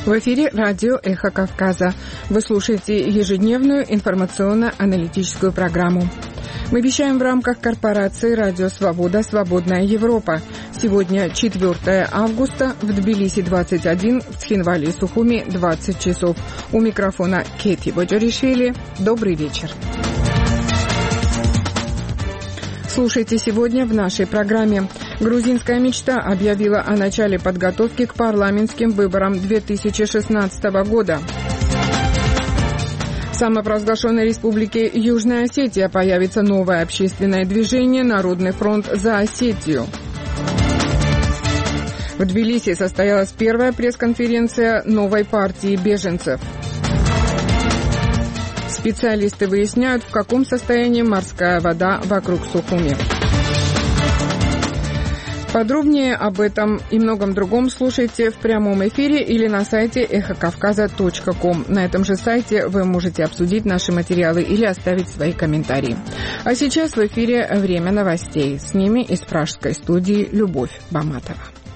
В эфире радио «Эхо Кавказа». Вы слушаете ежедневную информационно-аналитическую программу. Мы вещаем в рамках корпорации «Радио Свобода. Свободная Европа». Сегодня 4 августа, в Тбилиси 21, в Цхинвале и Сухуми 20 часов. У микрофона Кети Боджаришвили. Добрый вечер. Слушайте сегодня в нашей программе. Грузинская мечта объявила о начале подготовки к парламентским выборам 2016 года. В самопровозглашенной республике Южная Осетия появится новое общественное движение «Народный фронт за Осетию». В Тбилиси состоялась первая пресс-конференция новой партии беженцев. Специалисты выясняют, в каком состоянии морская вода вокруг Сухуми. Подробнее об этом и многом другом слушайте в прямом эфире или на сайте эхокавказа.ком. На этом же сайте вы можете обсудить наши материалы или оставить свои комментарии. А сейчас в эфире «Время новостей». С ними из пражской студии Любовь Баматова.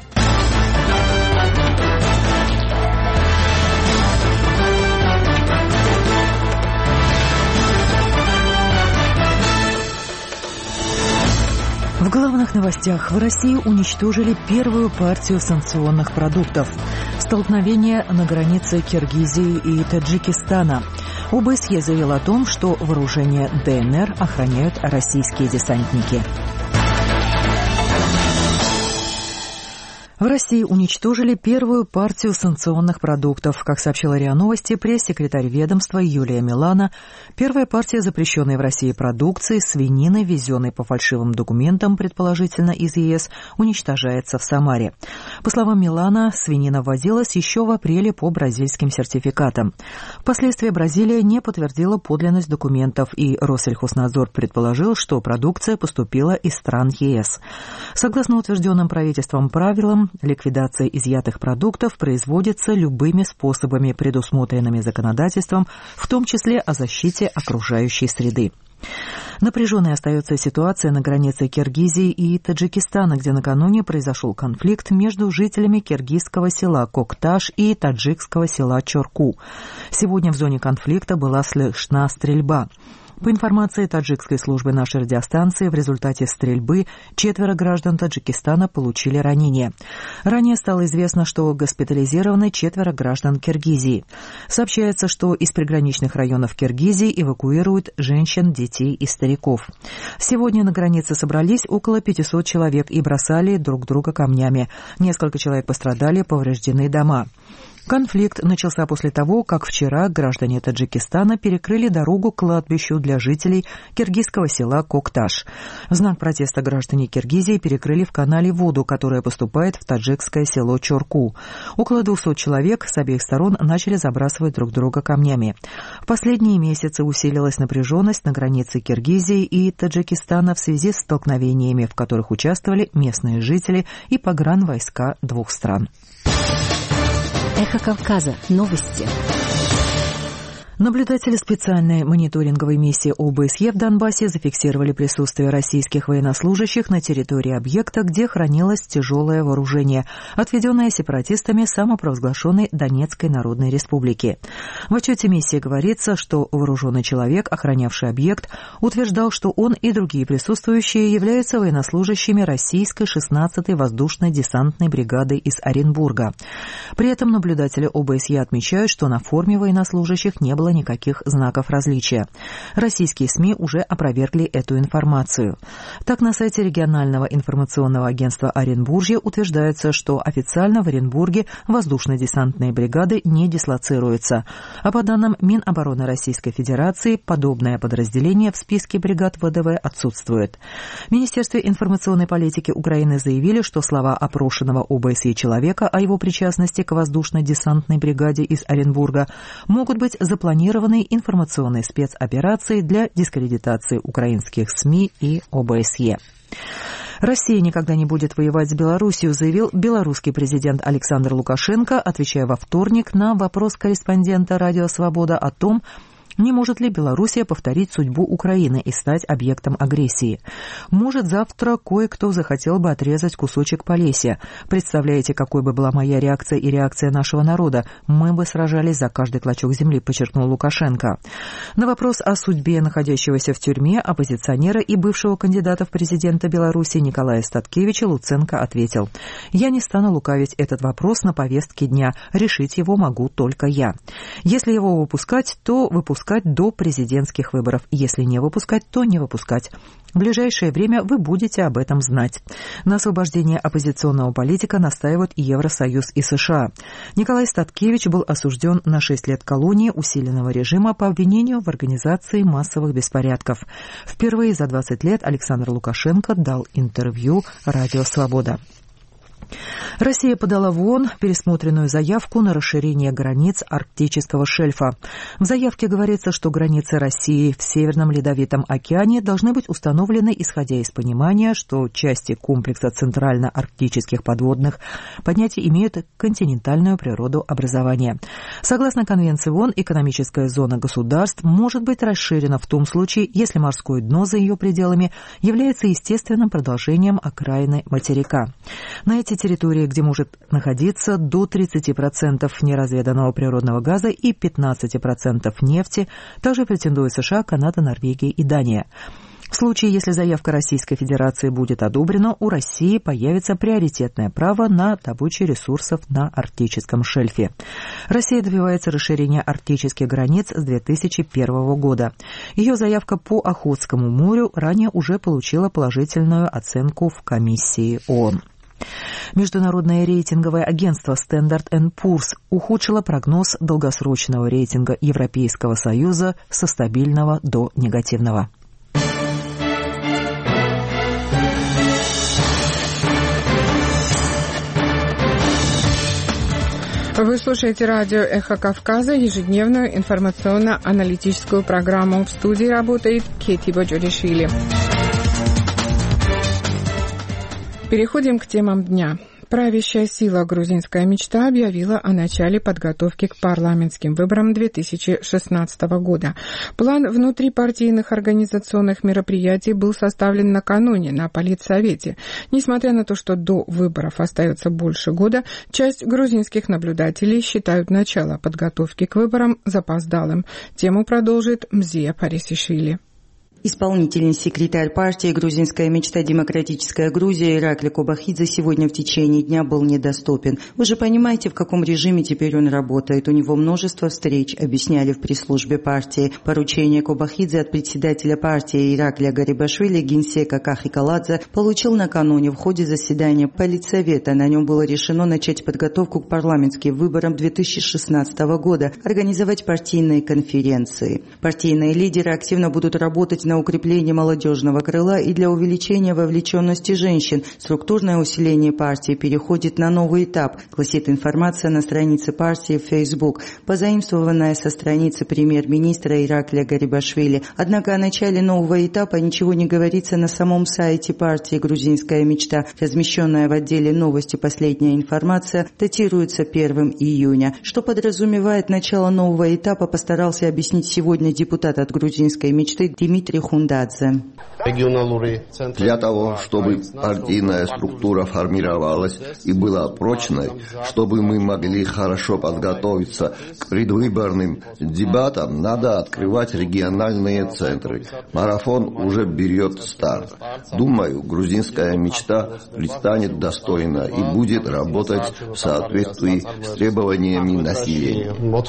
В главных новостях: в России уничтожили первую партию санкционных продуктов. Столкновение на границе Киргизии и Таджикистана. ОБСЕ заявил о том, что вооружение ДНР охраняют российские десантники. В России уничтожили первую партию санкционных продуктов. Как сообщила РИА Новости, пресс-секретарь ведомства Юлия Милана, первая партия запрещенной в России продукции, свинины, ввезенной по фальшивым документам, предположительно из ЕС, уничтожается в Самаре. По словам Милана, свинина ввозилась еще в апреле по бразильским сертификатам. Впоследствии Бразилия не подтвердила подлинность документов, и Россельхознадзор предположил, что продукция поступила из стран ЕС. Согласно утвержденным правительством правилам, ликвидация изъятых продуктов производится любыми способами, предусмотренными законодательством, в том числе о защите окружающей среды. Напряженной остается ситуация на границе Киргизии и Таджикистана, где накануне произошел конфликт между жителями киргизского села Кокташ и таджикского села Чорку. Сегодня в зоне конфликта была слышна стрельба. По информации таджикской службы нашей радиостанции, в результате стрельбы 4 граждан Таджикистана получили ранения. Ранее стало известно, что госпитализированы 4 граждан Киргизии. Сообщается, что из приграничных районов Киргизии эвакуируют женщин, детей и стариков. Сегодня на границе собрались около 500 человек и бросали друг друга камнями. Несколько человек пострадали, повреждены дома. Конфликт начался после того, как вчера граждане Таджикистана перекрыли дорогу к кладбищу для жителей киргизского села Кокташ. В знак протеста граждане Киргизии перекрыли в канале воду, которая поступает в таджикское село Чорку. Около 200 человек с обеих сторон начали забрасывать друг друга камнями. В последние месяцы усилилась напряженность на границе Киргизии и Таджикистана в связи с столкновениями, в которых участвовали местные жители и погранвойска двух стран. Эхо Кавказа. Новости. Наблюдатели специальной мониторинговой миссии ОБСЕ в Донбассе зафиксировали присутствие российских военнослужащих на территории объекта, где хранилось тяжелое вооружение, отведенное сепаратистами самопровозглашенной Донецкой Народной Республики. В отчете миссии говорится, что вооруженный человек, охранявший объект, утверждал, что он и другие присутствующие являются военнослужащими российской 16-й воздушно-десантной бригады из Оренбурга. При этом наблюдатели ОБСЕ отмечают, что на форме военнослужащих не было никаких знаков различия. Российские СМИ уже опровергли эту информацию. Так, на сайте регионального информационного агентства Оренбуржье утверждается, что официально в Оренбурге воздушно-десантные бригады не дислоцируются. А по данным Минобороны Российской Федерации, подобное подразделение в списке бригад ВДВ отсутствует. В Министерстве информационной политики Украины заявили, что слова опрошенного ОБСЕ человека о его причастности к воздушно-десантной бригаде из Оренбурга могут быть запланированы информационной спецоперацией для дискредитации украинских СМИ и ОБСЕ. Россия никогда не будет воевать с Белоруссией, заявил белорусский президент Александр Лукашенко, отвечая во вторник на вопрос корреспондента «Радио Свобода» о том, Не может ли Белоруссия повторить судьбу Украины и стать объектом агрессии? Может, завтра кое-кто захотел бы отрезать кусочек Полесья. Представляете, какой бы была моя реакция и реакция нашего народа? Мы бы сражались за каждый клочок земли, подчеркнул Лукашенко. На вопрос о судьбе находящегося в тюрьме оппозиционера и бывшего кандидата в президента Беларуси Николая Статкевича Луценко ответил: «Я не стану лукавить, этот вопрос на повестке дня. Решить его могу только я. Если его выпускать, то выпускать до президентских выборов. Если не выпускать, то не выпускать. В ближайшее время вы будете об этом знать». На освобождение оппозиционного политика настаивают и Евросоюз, и США. Николай Статкевич был осужден на 6 лет колонии усиленного режима по обвинению в организации массовых беспорядков. Впервые за 20 лет Александр Лукашенко дал интервью «Радио Свобода». Россия подала в ООН пересмотренную заявку на расширение границ арктического шельфа. В заявке говорится, что границы России в Северном Ледовитом океане должны быть установлены, исходя из понимания, что части комплекса центрально-арктических подводных понятий имеют континентальную природу образования. Согласно Конвенции ООН, экономическая зона государств может быть расширена в том случае, если морское дно за ее пределами является естественным продолжением окраины материка. На эти территории, где может находиться до 30% неразведанного природного газа и 15% нефти, также претендуют США, Канада, Норвегия и Дания. В случае, если заявка Российской Федерации будет одобрена, у России появится приоритетное право на добычу ресурсов на арктическом шельфе. Россия добивается расширения арктических границ с 2001 года. Ее заявка по Охотскому морю ранее уже получила положительную оценку в комиссии ООН. Международное рейтинговое агентство Standard & Poor's ухудшило прогноз долгосрочного рейтинга Европейского Союза со стабильного до негативного. Вы слушаете радио «Эхо Кавказа», ежедневную информационно-аналитическую программу. В студии работает Кети Боджоришвили. Переходим к темам дня. Правящая сила «Грузинская мечта» объявила о начале подготовки к парламентским выборам 2016 года. План внутрипартийных организационных мероприятий был составлен накануне на Политсовете. Несмотря на то, что до выборов остается больше года, часть грузинских наблюдателей считают начало подготовки к выборам запоздалым. Тему продолжит Мзия Парисишвили. Исполнительный секретарь партии «Грузинская мечта. Демократическая Грузия» Иракли Кобахидзе сегодня в течение дня был недоступен. Вы же понимаете, в каком режиме теперь он работает. У него множество встреч, объясняли в пресс-службе партии. Поручение Кобахидзе от председателя партии Иракля Гарибашвили генсека Кахи Каладзе получил накануне в ходе заседания Политсовета. На нем было решено начать подготовку к парламентским выборам 2016 года, организовать партийные конференции. Партийные лидеры активно будут работать на укрепление молодежного крыла и для увеличения вовлеченности женщин. Структурное усиление партии переходит на новый этап, гласит информация на странице партии в Facebook, позаимствованная со страницы премьер-министра Иракля Гарибашвили. Однако о начале нового этапа ничего не говорится на самом сайте партии «Грузинская мечта». Размещенная в отделе «Новости» последняя информация датируется 1 июня. Что подразумевает начало нового этапа, постарался объяснить сегодня депутат от «Грузинской мечты» Дмитрий Хундадзе. Для того, чтобы партийная структура формировалась и была прочной, чтобы мы могли хорошо подготовиться к предвыборным дебатам, надо открывать региональные центры. Марафон уже берет старт. Думаю, грузинская мечта предстанет достойно и будет работать в соответствии с требованиями населения.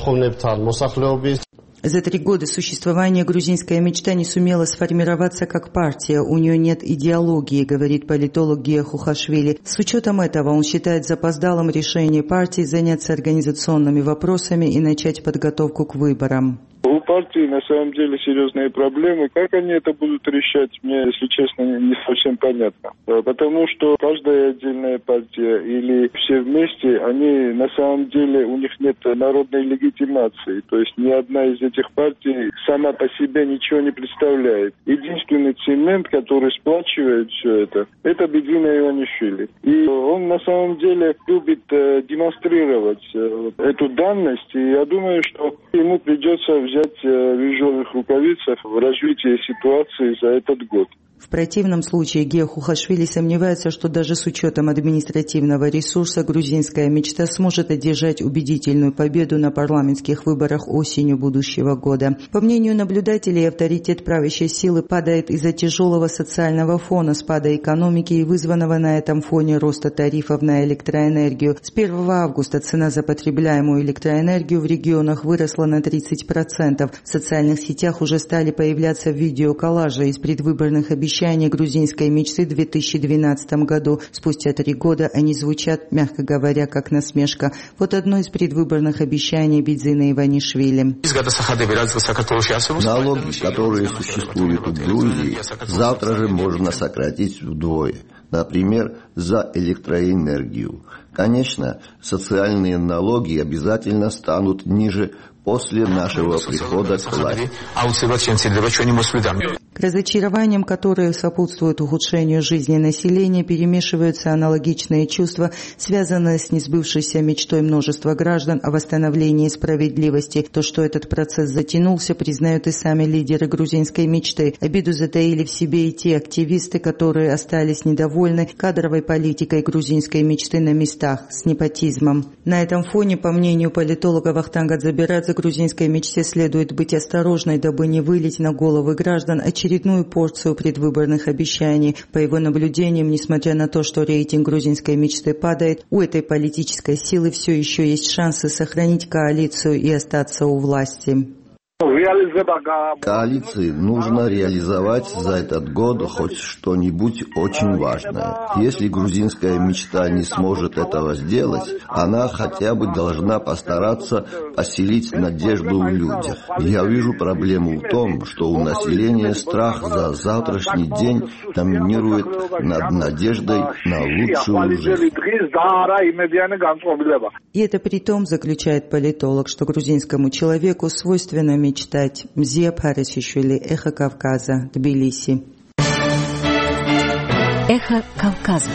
За 3 года существования «Грузинская мечта» не сумела сформироваться как партия. У нее нет идеологии, говорит политолог Гия Хухашвили. С учетом этого он считает запоздалым решение партии заняться организационными вопросами и начать подготовку к выборам. У партии на самом деле серьезные проблемы. Как они это будут решать, мне, если честно, не совсем понятно. Потому что каждая отдельная партия или все вместе, они на самом деле, у них нет народной легитимации. То есть ни одна из этих партий сама по себе ничего не представляет. Единственный цемент, который сплачивает все это Бедина Иванишвили. И он на самом деле любит демонстрировать эту данность. И я думаю, что ему придется взять взять рыжовых рукавицах в развитии ситуации за этот год. В противном случае Гео Хухашвили сомневается, что даже с учетом административного ресурса грузинская мечта сможет одержать убедительную победу на парламентских выборах осенью будущего года. По мнению наблюдателей, авторитет правящей силы падает из-за тяжелого социального фона, спада экономики и вызванного на этом фоне роста тарифов на электроэнергию. С 1 августа цена за потребляемую электроэнергию в регионах выросла на 30%. В социальных сетях уже стали появляться видеоколлажи из предвыборных обещаний грузинской мечты в 2012 году. Спустя 3 года они звучат, мягко говоря, как насмешка. Вот одно из предвыборных обещаний Бидзина Иванишвили. Налоги, которые существуют в Грузии, завтра же можно сократить вдвое. Например, за электроэнергию. Конечно, социальные налоги обязательно станут ниже после нашего прихода к власти. К разочарованиям, которые сопутствуют ухудшению жизни населения, перемешиваются аналогичные чувства, связанные с несбывшейся мечтой множества граждан о восстановлении справедливости. То, что этот процесс затянулся, признают и сами лидеры грузинской мечты. Обиду затаили в себе и те активисты, которые остались недовольны кадровой политикой грузинской мечты на местах, с непотизмом. На этом фоне, по мнению политолога Вахтанга Дзабирадзе, грузинской мечте следует быть осторожной, дабы не вылить на головы граждан очередную порцию предвыборных обещаний. По его наблюдениям, несмотря на то, что рейтинг грузинской мечты падает, у этой политической силы все еще есть шансы сохранить коалицию и остаться у власти. Коалиции нужно реализовать за этот год хоть что-нибудь очень важное. Если грузинская мечта не сможет этого сделать, она хотя бы должна постараться поселить надежду в людях. Я вижу проблему в том, что у населения страх за завтрашний день доминирует над надеждой на лучшую жизнь. И это при том, заключает политолог, что грузинскому человеку свойственно мечтать. Мзия Парасишвили, Эхо Кавказа, Тбилиси. Эхо Кавказа.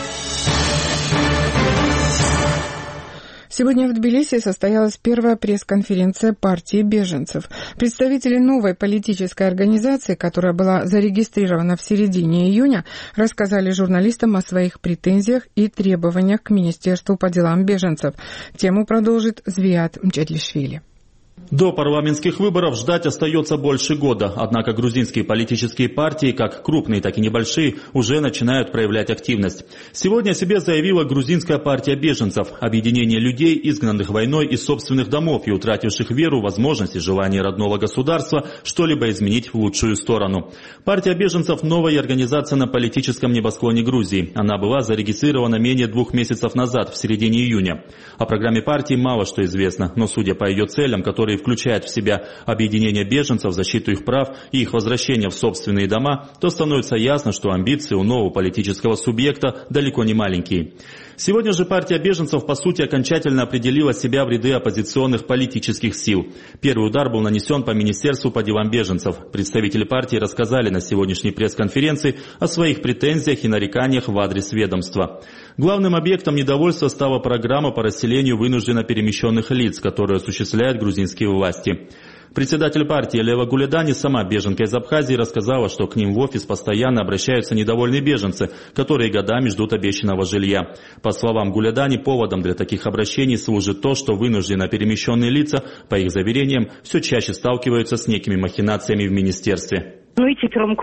Сегодня в Тбилиси состоялась первая пресс-конференция партии беженцев. Представители новой политической организации, которая была зарегистрирована в середине июня, рассказали журналистам о своих претензиях и требованиях к Министерству по делам беженцев. Тему продолжит Звиат Мчетлишвили. До парламентских выборов ждать остается больше года, однако грузинские политические партии, как крупные, так и небольшие, уже начинают проявлять активность. Сегодня о себе заявила грузинская партия беженцев, объединение людей, изгнанных войной из собственных домов и утративших веру, возможность и желание родного государства что-либо изменить в лучшую сторону. Партия беженцев – новая организация на политическом небосклоне Грузии. Она была зарегистрирована менее 2 месяцев назад, в середине июня. О программе партии мало что известно, но судя по ее целям, которые включает в себя объединение беженцев, защиту их прав и их возвращение в собственные дома, то становится ясно, что амбиции у нового политического субъекта далеко не маленькие. Сегодня же партия беженцев, по сути, окончательно определила себя в ряды оппозиционных политических сил. Первый удар был нанесен по Министерству по делам беженцев. Представители партии рассказали на сегодняшней пресс-конференции о своих претензиях и нареканиях в адрес ведомства. Главным объектом недовольства стала программа по расселению вынужденно перемещенных лиц, которую осуществляют грузинские власти. Председатель партии Лева Гуледани, сама беженка из Абхазии, рассказала, что к ним в офис постоянно обращаются недовольные беженцы, которые годами ждут обещанного жилья. По словам Гуледани, поводом для таких обращений служит то, что вынужденно перемещенные лица, по их заверениям, все чаще сталкиваются с некими махинациями в министерстве. Мы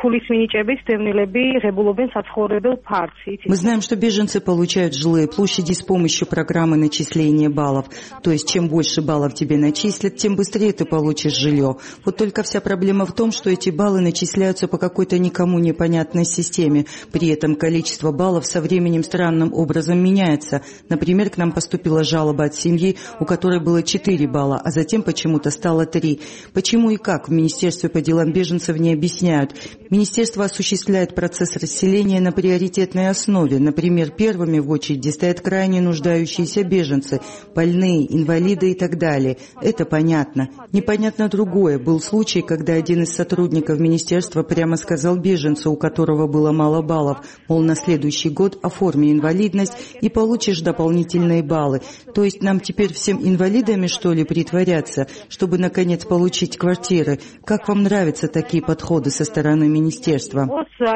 знаем, что беженцы получают жилые площади с помощью программы начисления баллов. То есть, чем больше баллов тебе начислят, тем быстрее ты получишь жилье. Вот только вся проблема в том, что эти баллы начисляются по какой-то никому непонятной системе. При этом количество баллов со временем странным образом меняется. Например, к нам поступила жалоба от семьи, у которой было 4 балла, а затем почему-то стало 3. Почему и как в Министерстве по делам беженцев не объяснили объясняют. Министерство осуществляет процесс расселения на приоритетной основе. Например, первыми в очереди стоят крайне нуждающиеся беженцы, больные, инвалиды и так далее. Это понятно. Непонятно другое. Был случай, когда один из сотрудников министерства прямо сказал беженцу, у которого было мало баллов, мол, на следующий год оформи инвалидность и получишь дополнительные баллы. То есть нам теперь всем инвалидами, что ли, притворяться, чтобы, наконец, получить квартиры? Как вам нравятся такие подходы со стороны министерства?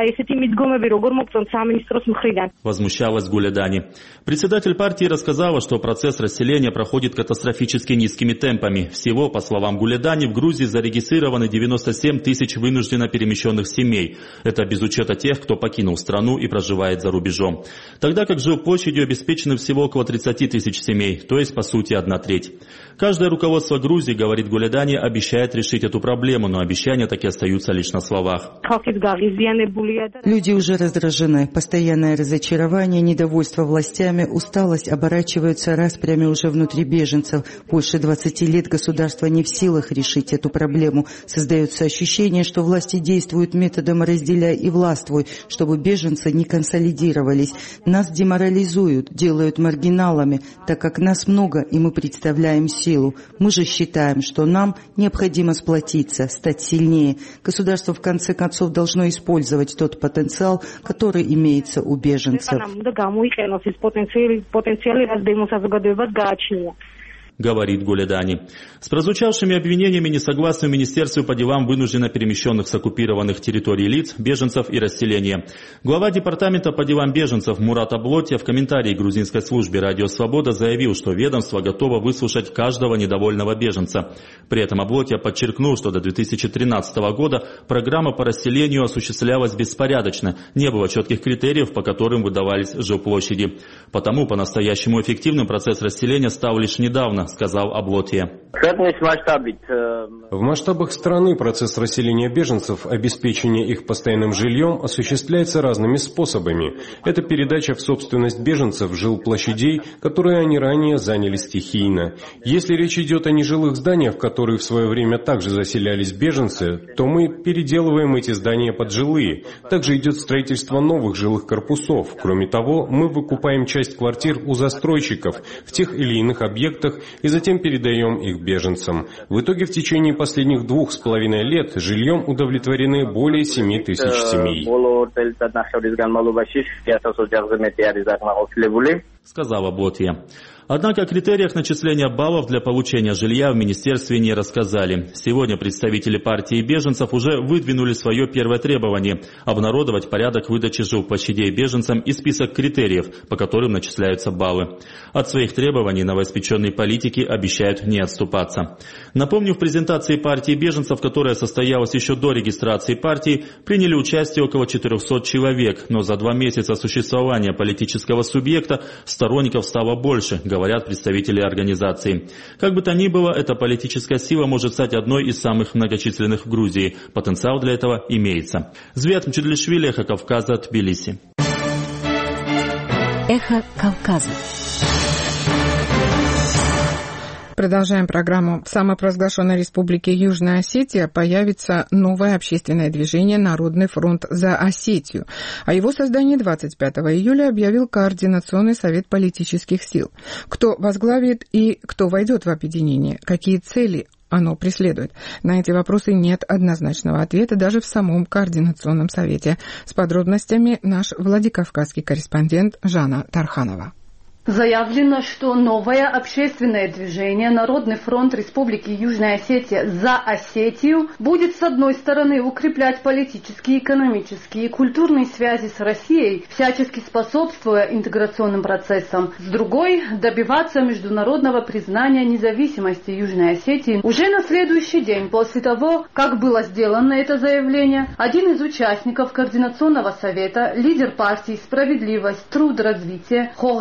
Возмущалась Гулядани. Председатель партии рассказала, что процесс расселения проходит катастрофически низкими темпами. Всего, по словам Гулядани, в Грузии зарегистрированы 97 тысяч вынужденно перемещенных семей. Это без учета тех, кто покинул страну и проживает за рубежом. Тогда как жилплощадью обеспечены всего около 30 тысяч семей, то есть, по сути, 1/3. Каждое руководство Грузии, говорит Гулядани, обещает решить эту проблему, но обещания таки остаются лишь на словах. Люди уже раздражены. Постоянное разочарование, недовольство властями, усталость оборачиваются распрями уже внутри беженцев. Больше 20 лет государство не в силах решить эту проблему. Создается ощущение, что власти действуют методом «разделяй и властвуй», чтобы беженцы не консолидировались. Нас деморализуют, делают маргиналами, так как нас много и мы представляем силу. Мы же считаем, что нам необходимо сплотиться, стать сильнее. Государство в конце концов должно использовать тот потенциал, который имеется у беженцев. Говорит Гулядани. С прозвучавшими обвинениями не согласны в Министерстве по делам вынужденно перемещенных с оккупированных территорий лиц, беженцев и расселения. Глава департамента по делам беженцев Мурат Аблотья в комментарии грузинской службе «Радио Свобода» заявил, что ведомство готово выслушать каждого недовольного беженца. При этом Аблотья подчеркнул, что до 2013 года программа по расселению осуществлялась беспорядочно, не было четких критериев, по которым выдавались жилплощади. Потому по-настоящему эффективным процесс расселения стал лишь недавно, сказал Аблотья. В масштабах страны процесс расселения беженцев, обеспечение их постоянным жильем осуществляется разными способами. Это передача в собственность беженцев жилплощадей, которые они ранее заняли стихийно. Если речь идет о нежилых зданиях, в которые в свое время также заселялись беженцы, то мы переделываем эти здания под жилые. Также идет строительство новых жилых корпусов. Кроме того, мы выкупаем часть квартир у застройщиков в тех или иных объектах и затем передаем их беженцам. В итоге в течение последних 2,5 лет жильем удовлетворены более 7 тысяч семей. Сказала Аблотья. Однако о критериях начисления баллов для получения жилья в министерстве не рассказали. Сегодня представители партии беженцев уже выдвинули свое первое требование – обнародовать порядок выдачи жилплощадей беженцам и список критериев, по которым начисляются баллы. От своих требований новоиспеченные политики обещают не отступаться. Напомню, в презентации партии беженцев, которая состоялась еще до регистрации партии, приняли участие около 400 человек, но за 2 месяца существования политического субъекта сторонников стало больше, говорят представители организации. Как бы то ни было, эта политическая сила может стать одной из самых многочисленных в Грузии. Потенциал для этого имеется. Звят Мчедлишвили, Эхо Кавказа, Тбилиси. Эхо Кавказа. Продолжаем программу. В самопровозглашенной республике Южная Осетия появится новое общественное движение «Народный фронт за Осетию». О его создании 25 июля объявил Координационный совет политических сил. Кто возглавит и кто войдет в объединение? Какие цели оно преследует? На эти вопросы нет однозначного ответа даже в самом Координационном совете. С подробностями наш владикавказский корреспондент Жанна Тарханова. Заявлено, что новое общественное движение «Народный фронт Республики Южная Осетия за Осетию» будет с одной стороны укреплять политические, экономические и культурные связи с Россией, всячески способствуя интеграционным процессам, с другой – добиваться международного признания независимости Южной Осетии. Уже на следующий день после того, как было сделано это заявление, один из участников Координационного совета, лидер партии «Справедливость, труд, развитие» Хоргаглой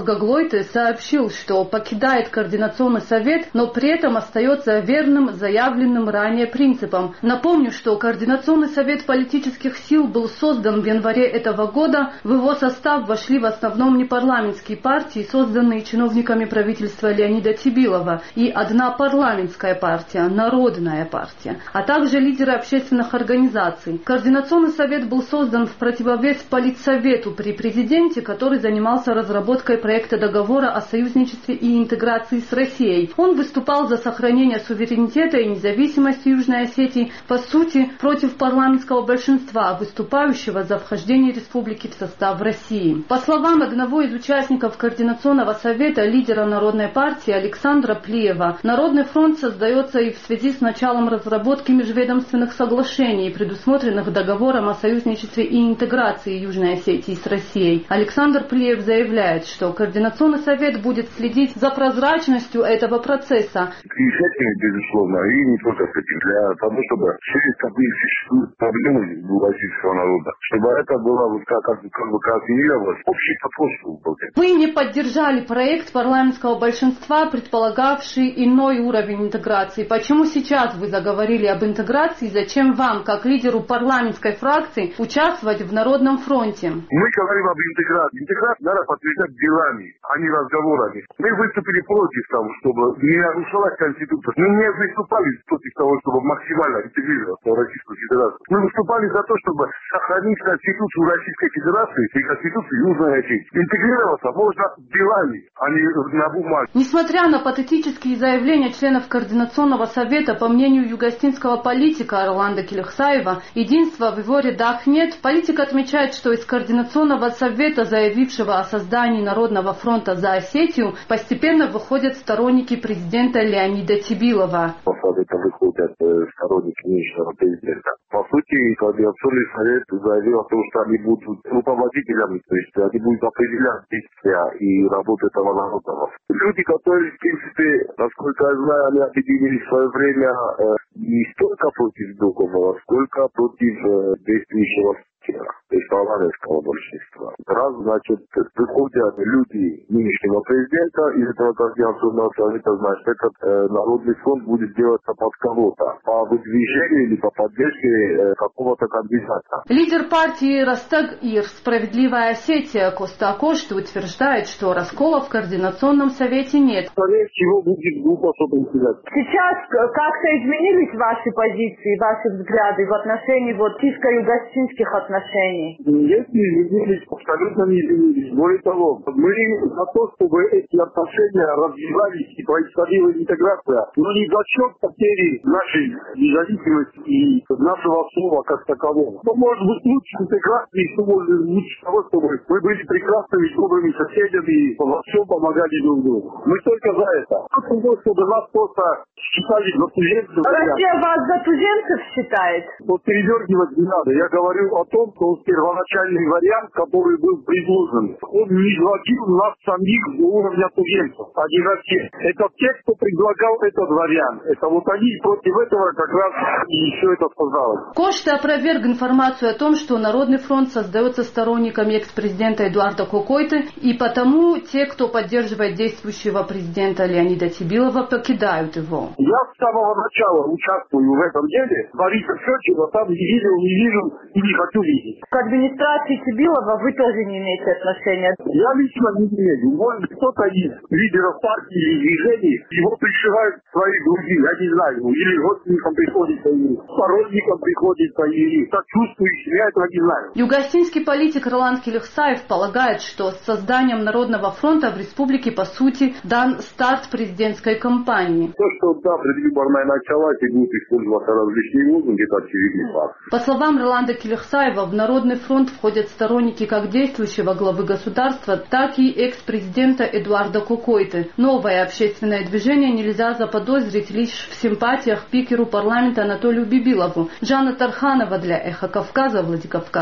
Кокойте сообщил, что покидает Координационный совет, но при этом остается верным заявленным ранее принципам. Напомню, что Координационный совет политических сил был создан в январе этого года. В его состав вошли в основном непарламентские партии, созданные чиновниками правительства Леонида Тибилова, и одна парламентская партия, Народная партия, а также лидеры общественных организаций. Координационный совет был создан в противовес Политсовету при президенте, который занимался разработкой проекта договора о союзничестве и интеграции с Россией. Он выступал за сохранение суверенитета и независимости Южной Осетии, по сути, против парламентского большинства, выступающего за вхождение республики в состав России. По словам одного из участников Координационного совета, лидера Народной партии Александра Плиева, Народный фронт создается и в связи с началом разработки межведомственных соглашений, предусмотренных договором о союзничестве и интеграции Южной Осетии с Россией. Александр Плиев заявляет, что Координационный совет будет следить за прозрачностью этого процесса. И с этим, безусловно, и не только с этим, для того, чтобы через такие существуют проблемы у российского народа, чтобы это было вот как координировалось общий подход. Вы не поддержали проект парламентского большинства, предполагавший иной уровень интеграции. Почему сейчас вы заговорили об интеграции? Зачем вам, как лидеру парламентской фракции, участвовать в Народном фронте? Мы говорим об интеграции. Интеграцию надо подтверждать делами, а не разговорами. Мы выступили против того, чтобы не нарушалась Конституция. Мы не выступали против того, чтобы максимально интегрироваться в Российскую Федерацию. Мы выступали за то, чтобы сохранить Конституцию Российской Федерации и Конституцию Южной Осетии. Интегрироваться можно делами, а не на бумаге. Несмотря на патетические заявления членов Координационного совета, по мнению югостинского политика Роланда Келехсаева, единства в его рядах нет. Политик отмечает, что из Координационного совета, заявившего о создании Народного фронта за Осетию, постепенно выходят сторонники президента Леонида Тибилова. По совета выходят сторонники нынешнего президента. По сути, Координационный совет заявил о том, что они будут руководителями, то есть они будут определять действия и работу этого народа. Люди, которые, в принципе, насколько я знаю, они объединились в свое время не столько против Духовного, сколько против действующего то есть парламентского большинства. Раз, значит, приходят люди нынешнего президента из этого Координационного совета, значит, этот Народный фронт будет делаться под кого-то, по выдвижению или по поддержке какого-то кандидата. Лидер партии Ростег-Ир «Справедливая Осетия» Коста Акошты утверждает, что раскола в Координационном совете нет. Скорее всего, будет глупо что-то сказать. Сейчас как-то изменились ваши позиции, ваши взгляды в отношении вот чисто-югостинских отношений? Нет, не изменились, абсолютно не изменились. Более того, мы за то, чтобы эти отношения развивались и происходила интеграция, но не за счет потери нашей независимости и нашего слова как такового. Что может быть лучше интеграции, что может быть лучше того, чтобы мы были прекрасными, добрыми соседями и во всем помогали друг другу. Мы только за это. Чтобы нас просто считали за туземцев. Россия вас за туземцев считает? Вот передергивать не надо. Я говорю о том, что первоначальный вариант, который был предложен, он не изводил нас самих до уровня туземцев, а не России. Это те, кто предлагал этот вариант. Это вот они против этого как раз и все это создалось. Кошта опроверг информацию о том, что Народный фронт создается сторонниками экс-президента Эдуарда Кокойте, и потому те, кто поддерживает действующего президента Леонида Тибилова, покидают его. Я с самого начала участвую в этом деле. Бориса Федоровича там не вижу и не хочу видеть. К администрации Тибилова вы тоже не имеете отношения? Я лично не имею. Может, кто-то из лидеров партии или движений его пришивают к своей груди, я не знаю. Или родственникам приходится, или сторонникам приходится, или сочувствующим, я этого не знаю. Югостинский политик Роланд Келехсаев полагает, что с созданием Народного фронта в республике, по сути, дан старт президентской кампании. То, что да, предвыборная началась и будут использоваться различные лозунги, это очевидный факт. По словам Роланда Келехсаева, в Народный фронт входят сторонники как действующего главы государства, так и экс-президента Эдуарда Кокойте. Новое общественное движение нельзя заподозрить лишь в симпатиях спикеру парламента Анатолию Бибилову. Жанна Тарханова для Эхо Кавказа, Владикавказ.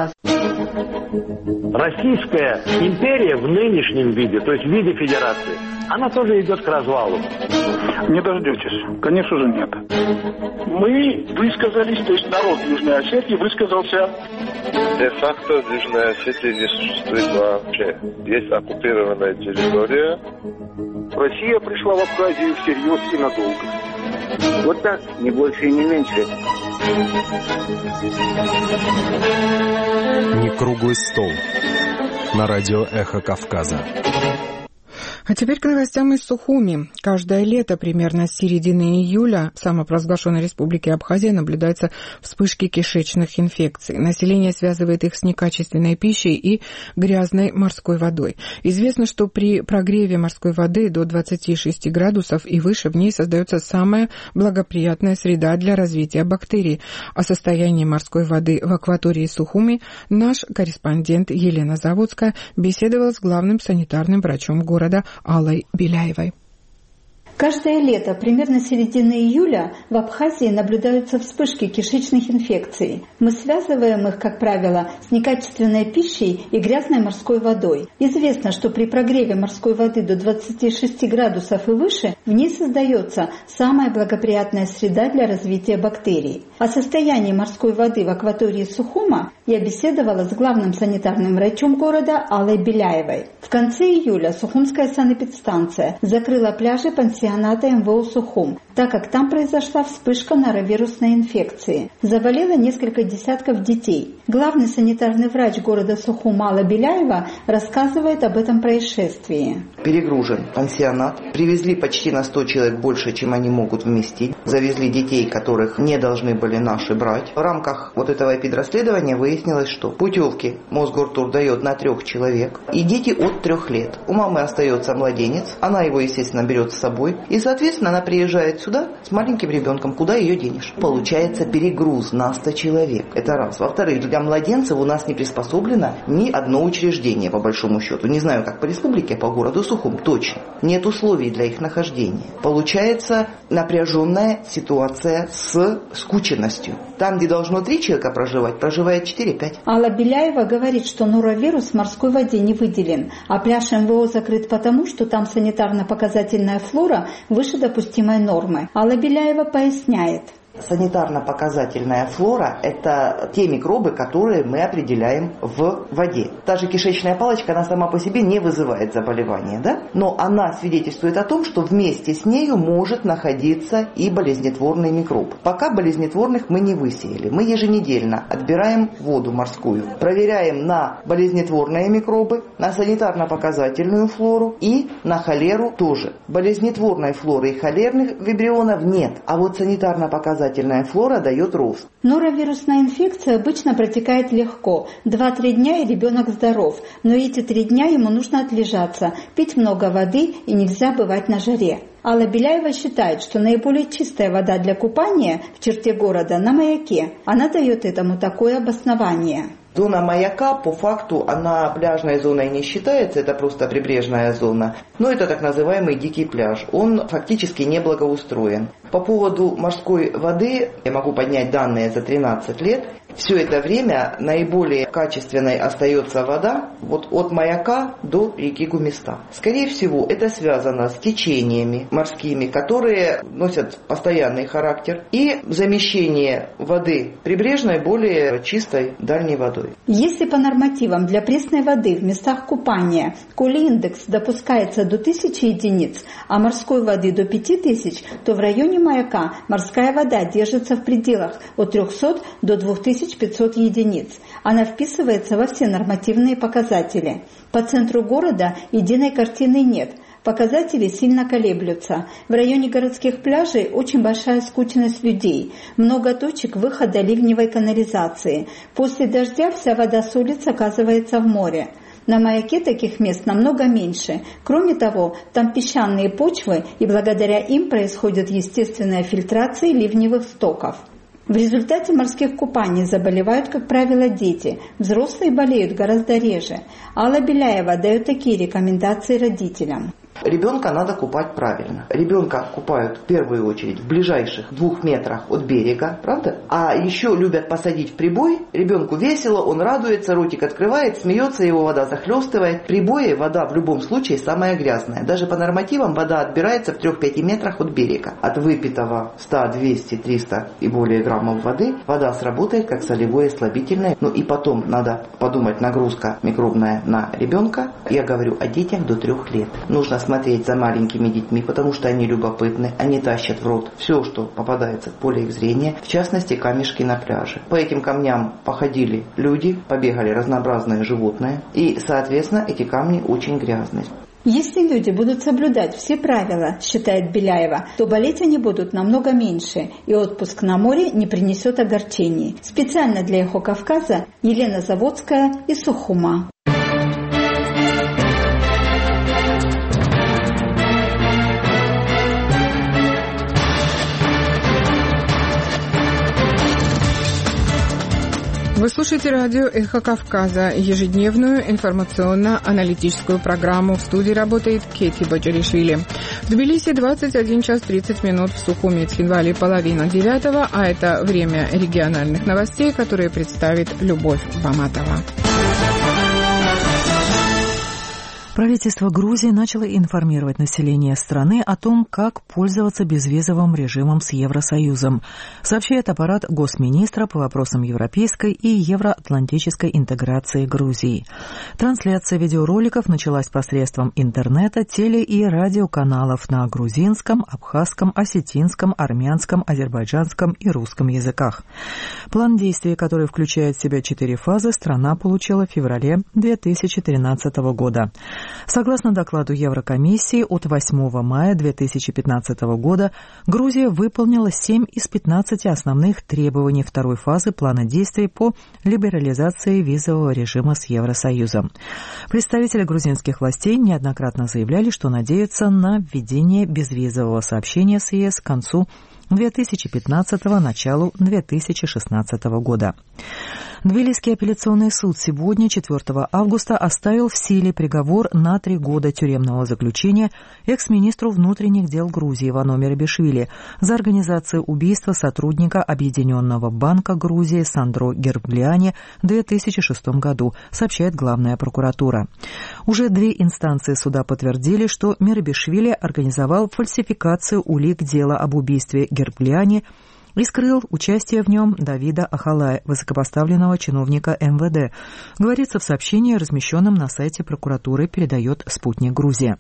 Российская империя в нынешнем виде, то есть в виде федерации, она тоже идет к развалу. Не дождетесь. Конечно же нет. Мы высказались, то есть народ Южной Осетии высказался. Де-факто Южная Осетия не существует вообще. Есть оккупированная территория. Россия пришла в Абхазию всерьез и надолго. Вот так, не больше и не меньше. Не круглый стол. На радио «Эхо Кавказа». А теперь к новостям из Сухуми. Каждое лето, примерно с середины июля, в самопровозглашенной республике Абхазия наблюдаются вспышки кишечных инфекций. Население связывает их с некачественной пищей и грязной морской водой. Известно, что при прогреве морской воды до 26 градусов и выше в ней создается самая благоприятная среда для развития бактерий. О состоянии морской воды в акватории Сухуми наш корреспондент Елена Заводская беседовала с главным санитарным врачом города Аллой Беляевой. Каждое лето, примерно с середины июля, в Абхазии наблюдаются вспышки кишечных инфекций. Мы связываем их, как правило, с некачественной пищей и грязной морской водой. Известно, что при прогреве морской воды до 26 градусов и выше в ней создается самая благоприятная среда для развития бактерий. О состоянии морской воды в акватории Сухума я беседовала с главным санитарным врачом города Аллой Беляевой. В конце июля Сухумская санэпидстанция закрыла пляжи пансионата МВО Сухум, так как там произошла вспышка норовирусной инфекции. Заболело несколько десятков детей. Главный санитарный врач города Сухум Алла Беляева рассказывает об этом происшествии. Перегружен пансионат. Привезли почти на 100 человек больше, чем они могут вместить. Завезли детей, которых не должны были наши брать. В рамках вот этого эпидрасследования выяснилось, что путевки Мосгортур дает на 3 человек. И дети от 3 лет. У мамы остается младенец. Она его, естественно, берет с собой. И, соответственно, она приезжает сюда с маленьким ребенком. Куда ее денешь? Получается перегруз на 100 человек. Это раз. Во-вторых, для младенцев у нас не приспособлено ни одно учреждение, по большому счету. Не знаю, как по республике, по городу Сухум, точно. Нет условий для их нахождения. Получается напряженная ситуация с скученностью. Там, где должно 3 человека проживать, проживает 4-5. Алла Беляева говорит, что норовирус в морской воде не выделен, а пляж МВО закрыт потому, что там санитарно-показательная флора выше допустимой нормы. Алла Беляева поясняет. Санитарно-показательная флора – это те микробы, которые мы определяем в воде. Та же кишечная палочка, она сама по себе не вызывает заболевания, да? Но она свидетельствует о том, что вместе с нею может находиться и болезнетворный микроб. Пока болезнетворных мы не высеяли. Мы еженедельно отбираем воду морскую, проверяем на болезнетворные микробы, на санитарно-показательную флору и на холеру тоже. Болезнетворной флоры и холерных вибрионов нет, а вот санитарно-показательная флора дает рост. Норовирусная инфекция обычно протекает легко. 2-3 дня и ребенок здоров. Но эти 3 дня ему нужно отлежаться, пить много воды и нельзя бывать на жаре. Алла Беляева считает, что наиболее чистая вода для купания в черте города на Маяке. Она дает этому такое обоснование. Зона Маяка, по факту, она пляжной зоной не считается, это просто прибрежная зона. Но это так называемый дикий пляж. Он фактически не благоустроен. По поводу морской воды, я могу поднять данные за 13 лет. Все это время наиболее качественной остается вода вот от Маяка до реки Гумиста. Скорее всего, это связано с течениями морскими, которые носят постоянный характер, и замещение воды прибрежной более чистой дальней водой. Если по нормативам для пресной воды в местах купания колииндекс допускается до 1000 единиц, а морской воды до 5000, то в районе Маяка морская вода держится в пределах от 300 до 2500 единиц. Она вписывается во все нормативные показатели. По центру города единой картины нет. Показатели сильно колеблются. В районе городских пляжей очень большая скученность людей. Много точек выхода ливневой канализации. После дождя вся вода с улиц оказывается в море. На Маяке таких мест намного меньше. Кроме того, там песчаные почвы, и благодаря им происходит естественная фильтрация ливневых стоков. В результате морских купаний заболевают, как правило, дети. Взрослые болеют гораздо реже. Алла Беляева дает такие рекомендации родителям. Ребенка надо купать правильно. Ребенка купают в первую очередь в ближайших 2 метрах от берега, правда? А еще любят посадить в прибой. Ребенку весело, он радуется, ротик открывает, смеется, его вода захлестывает. В прибое вода в любом случае самая грязная. Даже по нормативам вода отбирается в 3-5 метрах от берега. От выпитого 100, 200, 300 и более граммов воды вода сработает как солевое слабительное. Ну и потом надо подумать, нагрузка микробная на ребенка. Я говорю о детях до 3 лет. Нужно смотреть за маленькими детьми, потому что они любопытны, они тащат в рот все, что попадается в поле их зрения, в частности камешки на пляже. По этим камням походили люди, побегали разнообразные животные, и, соответственно, эти камни очень грязные. Если люди будут соблюдать все правила, считает Беляева, то болеть они будут намного меньше, и отпуск на море не принесет огорчений. Специально для «Эхо Кавказа» Елена Заводская из Сухума. Вы слушаете радио «Эхо Кавказа», ежедневную информационно-аналитическую программу. В студии работает Кети Баджаришвили. В Тбилиси 21 час 30 минут, в Сухуми и Цхинвале 8:30, а это время региональных новостей, которые представит Любовь Баматова. Правительство Грузии начало информировать население страны о том, как пользоваться безвизовым режимом с Евросоюзом, сообщает аппарат госминистра по вопросам европейской и евроатлантической интеграции Грузии. Трансляция видеороликов началась посредством интернета, теле- и радиоканалов на грузинском, абхазском, осетинском, армянском, азербайджанском и русском языках. План действий, который включает в себя 4 фазы, страна получила в феврале 2013 года. Согласно докладу Еврокомиссии, от 8 мая 2015 года Грузия выполнила 7 из 15 основных требований второй фазы плана действий по либерализации визового режима с Евросоюзом. Представители грузинских властей неоднократно заявляли, что надеются на введение безвизового сообщения с ЕС к концу 2015-го, началу 2016 года. Тбилисский апелляционный суд сегодня, 4 августа, оставил в силе приговор на 3 года тюремного заключения экс-министру внутренних дел Грузии Ивану Мерабишвили за организацию убийства сотрудника Объединенного банка Грузии Сандро Герглиани в 2006 году, сообщает главная прокуратура. Уже 2 инстанции суда подтвердили, что Мерабишвили организовал фальсификацию улик дела об убийстве Герглиани и скрыл участие в нем Давида Ахалая, высокопоставленного чиновника МВД, говорится в сообщении, размещенном на сайте прокуратуры, передает «Спутник Грузия».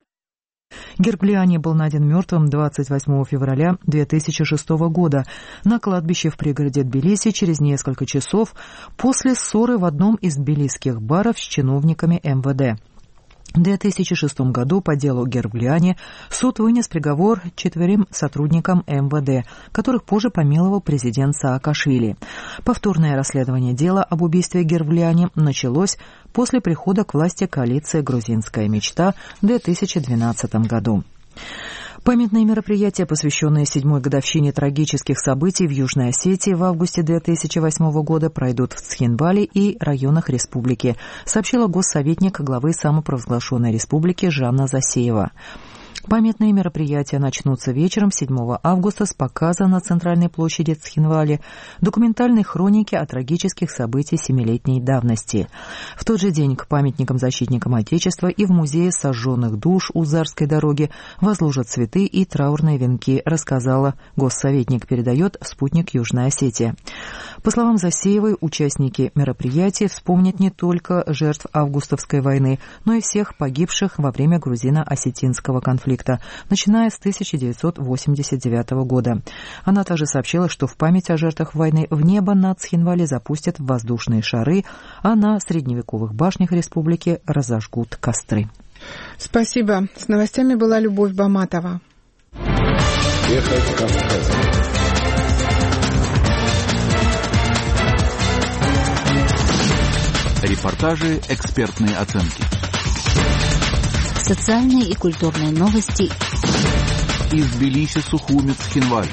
Герглиани был найден мертвым 28 февраля 2006 года на кладбище в пригороде Тбилиси через несколько часов после ссоры в одном из тбилисских баров с чиновниками МВД. В 2006 году по делу Герглиани суд вынес приговор 4 сотрудникам МВД, которых позже помиловал президент Саакашвили. Повторное расследование дела об убийстве Герглиани началось после прихода к власти коалиции «Грузинская мечта» в 2012 году. Памятные мероприятия, посвященные 7-й годовщине трагических событий в Южной Осетии в августе 2008 года, пройдут в Цхинвале и районах республики, сообщила госсоветник главы самопровозглашенной республики Жанна Засеева. Памятные мероприятия начнутся вечером 7 августа с показа на центральной площади Цхинвале документальной хроники о трагических событиях 7-летней давности. В тот же день к памятникам защитникам Отечества и в музее сожженных душ у Зарской дороги возложат цветы и траурные венки, рассказала госсоветник, передает «Спутник Южной Осетии». По словам Засеевой, участники мероприятия вспомнят не только жертв августовской войны, но и всех погибших во время грузино-осетинского конфликта, начиная с 1989 года. Она также сообщила, что в память о жертвах войны в небо над Цхинвале запустят воздушные шары, а на средневековых башнях республики разожгут костры. Спасибо. С новостями была Любовь Баматова. Эхо Кавказа. Репортажи, экспертные оценки. Социальные и культурные новости. Из Тбилиси, Сухуми, Цхинвале.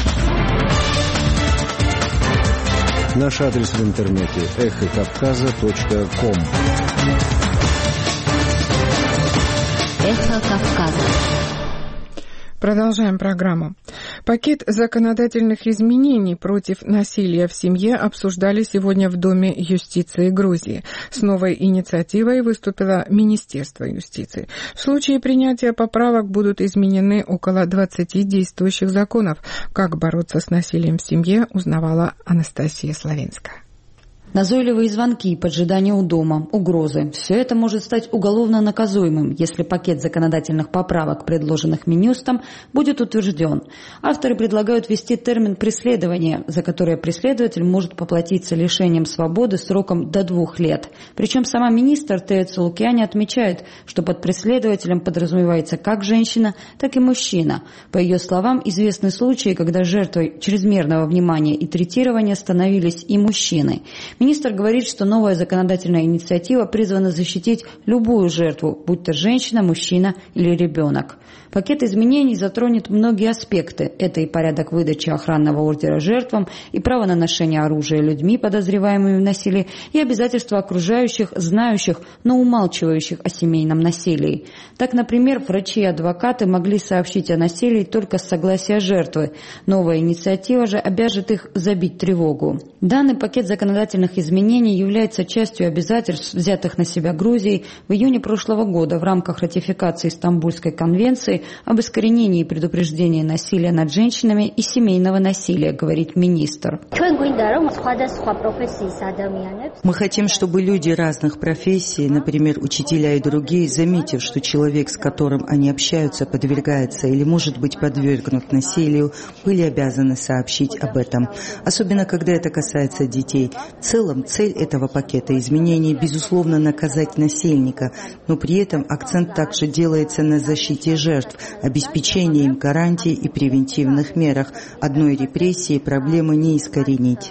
Наш адрес в интернете эхокавказа.ком. Эхо Кавказа. Продолжаем программу. Пакет законодательных изменений против насилия в семье обсуждали сегодня в Доме юстиции Грузии. С новой инициативой выступило Министерство юстиции. В случае принятия поправок будут изменены около 20 действующих законов. Как бороться с насилием в семье, узнавала Анастасия Славинская. Назойливые звонки, поджидание у дома, угрозы – все это может стать уголовно наказуемым, если пакет законодательных поправок, предложенных Минюстом, будет утвержден. Авторы предлагают ввести термин «преследование», за которое преследователь может поплатиться лишением свободы сроком до 2 лет. Причем сама министр Тея Цулукяне отмечает, что под преследователем подразумевается как женщина, так и мужчина. По ее словам, известны случаи, когда жертвой чрезмерного внимания и третирования становились и мужчины. Министр говорит, что новая законодательная инициатива призвана защитить любую жертву, будь то женщина, мужчина или ребенок. Пакет изменений затронет многие аспекты. Это и порядок выдачи охранного ордера жертвам, и право на ношение оружия людьми, подозреваемыми в насилии, и обязательства окружающих, знающих, но умалчивающих о семейном насилии. Так, например, врачи и адвокаты могли сообщить о насилии только с согласия жертвы. Новая инициатива же обяжет их забить тревогу. Данный пакет законодательных изменений является частью обязательств, взятых на себя Грузией в июне прошлого года в рамках ратификации Стамбульской конвенции об искоренении и предупреждении насилия над женщинами и семейного насилия, говорит министр. Мы хотим, чтобы люди разных профессий, например, учителя и другие, заметив, что человек, с которым они общаются, подвергается или может быть подвергнут насилию, были обязаны сообщить об этом. Особенно, когда это касается детей. В целом, цель этого пакета изменений, безусловно, наказать насильника, но при этом акцент также делается на защите жертв, обеспечении им гарантий и превентивных мерах. Одной репрессией проблемы не искоренить.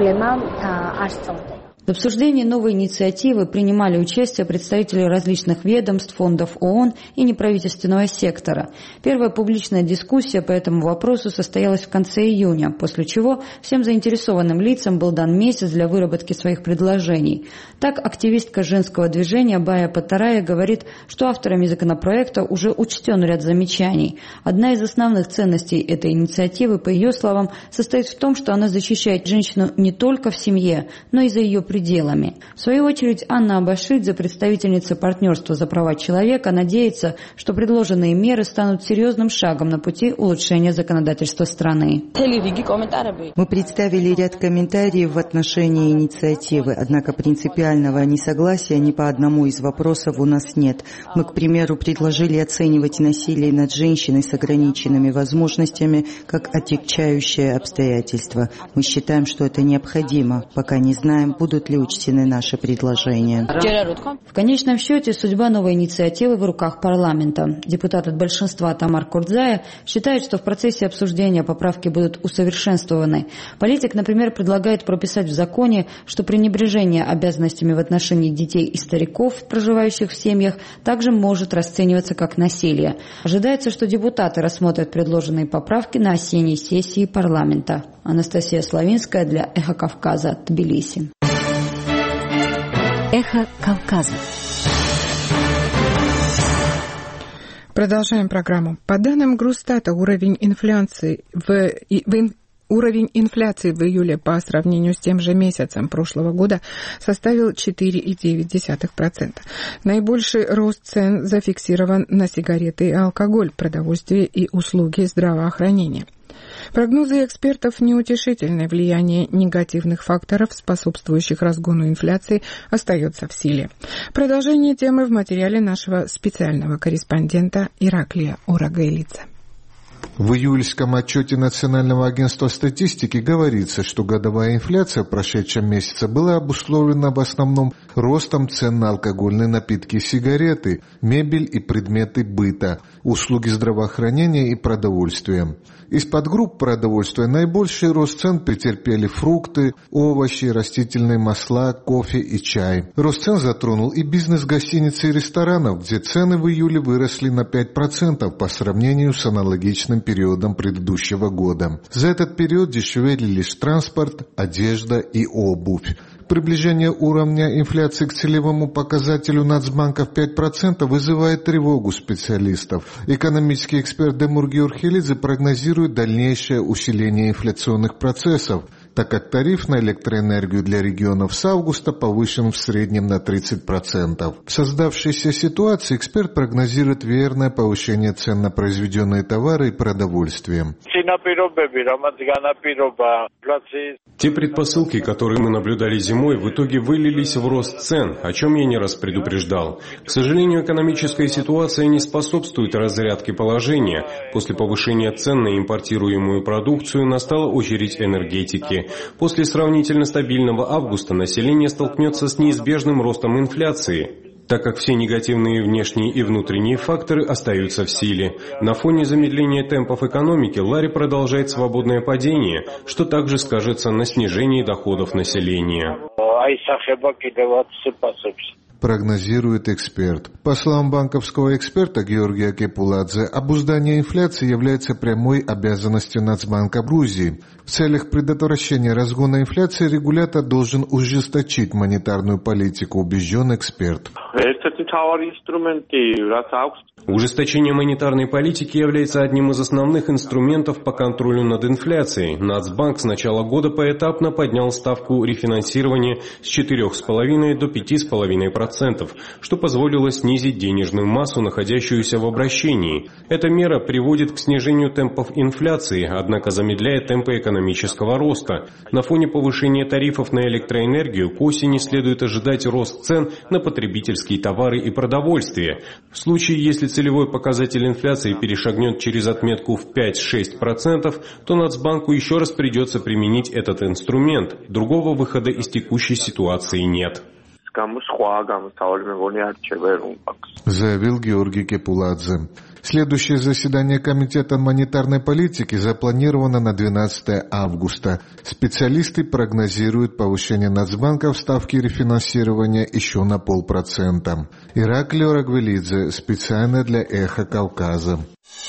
В обсуждении новой инициативы принимали участие представители различных ведомств, фондов ООН и неправительственного сектора. Первая публичная дискуссия по этому вопросу состоялась в конце июня, после чего всем заинтересованным лицам был дан месяц для выработки своих предложений. Так, активистка женского движения Бая Патарая говорит, что авторами законопроекта уже учтен ряд замечаний. Одна из основных ценностей этой инициативы, по ее словам, состоит в том, что она защищает женщину не только в семье, но и за ее пределами. В свою очередь, Анна Абашидзе, представительница партнерства за права человека, надеется, что предложенные меры станут серьезным шагом на пути улучшения законодательства страны. Мы представили ряд комментариев в отношении инициативы, однако принципиального несогласия ни по одному из вопросов у нас нет. Мы, к примеру, предложили оценивать насилие над женщиной с ограниченными возможностями как отягчающее обстоятельство. Мы считаем, что это необходимо, пока не знаем, будут ли учтены наши предложения. В конечном счете, судьба новой инициативы в руках парламента. Депутат от большинства Тамар Курдзая считает, что в процессе обсуждения поправки будут усовершенствованы. Политик, например, предлагает прописать в законе, что пренебрежение обязанностями в отношении детей и стариков, проживающих в семьях, также может расцениваться как насилие. Ожидается, что депутаты рассмотрят предложенные поправки на осенней сессии парламента. Анастасия Славинская для Эхо Кавказа, Тбилиси. Эхо Кавказа. Продолжаем программу. По данным Грустата, уровень инфляции в июле по сравнению с тем же месяцем прошлого года составил 4,9%. Наибольший рост цен зафиксирован на сигареты и алкоголь, продовольствие и услуги здравоохранения. Прогнозы экспертов неутешительны. Влияние негативных факторов, способствующих разгону инфляции, остается в силе. Продолжение темы в материале нашего специального корреспондента Ираклия Орагайлица. В июльском отчете Национального агентства статистики говорится, что годовая инфляция в прошедшем месяце была обусловлена в основном ростом цен на алкогольные напитки и сигареты, мебель и предметы быта, услуги здравоохранения и продовольствия. Из подгрупп продовольствия наибольший рост цен претерпели фрукты, овощи, растительные масла, кофе и чай. Рост цен затронул и бизнес гостиниц и ресторанов, где цены в июле выросли на 5% по сравнению с аналогичным периодом предыдущего года. За этот период дешевели лишь транспорт, одежда и обувь. Приближение уровня инфляции к целевому показателю Нацбанка в 5% вызывает тревогу специалистов. Экономический эксперт Демур Георгиелидзе прогнозирует дальнейшее усиление инфляционных процессов, так как тариф на электроэнергию для регионов с августа повышен в среднем на 30%. В создавшейся ситуации эксперт прогнозирует верное повышение цен на произведенные товары и продовольствие. Те предпосылки, которые мы наблюдали зимой, в итоге вылились в рост цен, о чем я не раз предупреждал. К сожалению, экономическая ситуация не способствует разрядке положения. После повышения цен на импортируемую продукцию настала очередь энергетики. После сравнительно стабильного августа население столкнется с неизбежным ростом инфляции, так как все негативные внешние и внутренние факторы остаются в силе. На фоне замедления темпов экономики лари продолжает свободное падение, что также скажется на снижении доходов населения. Прогнозирует эксперт. По словам банковского эксперта Георгия Кепуладзе, обуздание инфляции является прямой обязанностью Нацбанка Грузии. В целях предотвращения разгона инфляции регулятор должен ужесточить монетарную политику, убежден эксперт. Ужесточение монетарной политики является одним из основных инструментов по контролю над инфляцией. Нацбанк с начала года поэтапно поднял ставку рефинансирования с 4,5% до 5,5%, что позволило снизить денежную массу, находящуюся в обращении. Эта мера приводит к снижению темпов инфляции, однако замедляет темпы экономического роста. На фоне повышения тарифов на электроэнергию к осени следует ожидать рост цен на потребительские товары и продовольствие. В случае, если целевой показатель инфляции перешагнет через отметку в 5-6%, то Нацбанку еще раз придется применить этот инструмент. Другого выхода из текущей ситуации нет. Заявил Георгий Кепуладзе. Следующее заседание Комитета монетарной политики запланировано на 12 августа. Специалисты прогнозируют повышение Нацбанка в ставке рефинансирования еще на 0,5%. Ираклий Орагвелидзе, специально для «Эхо Кавказа».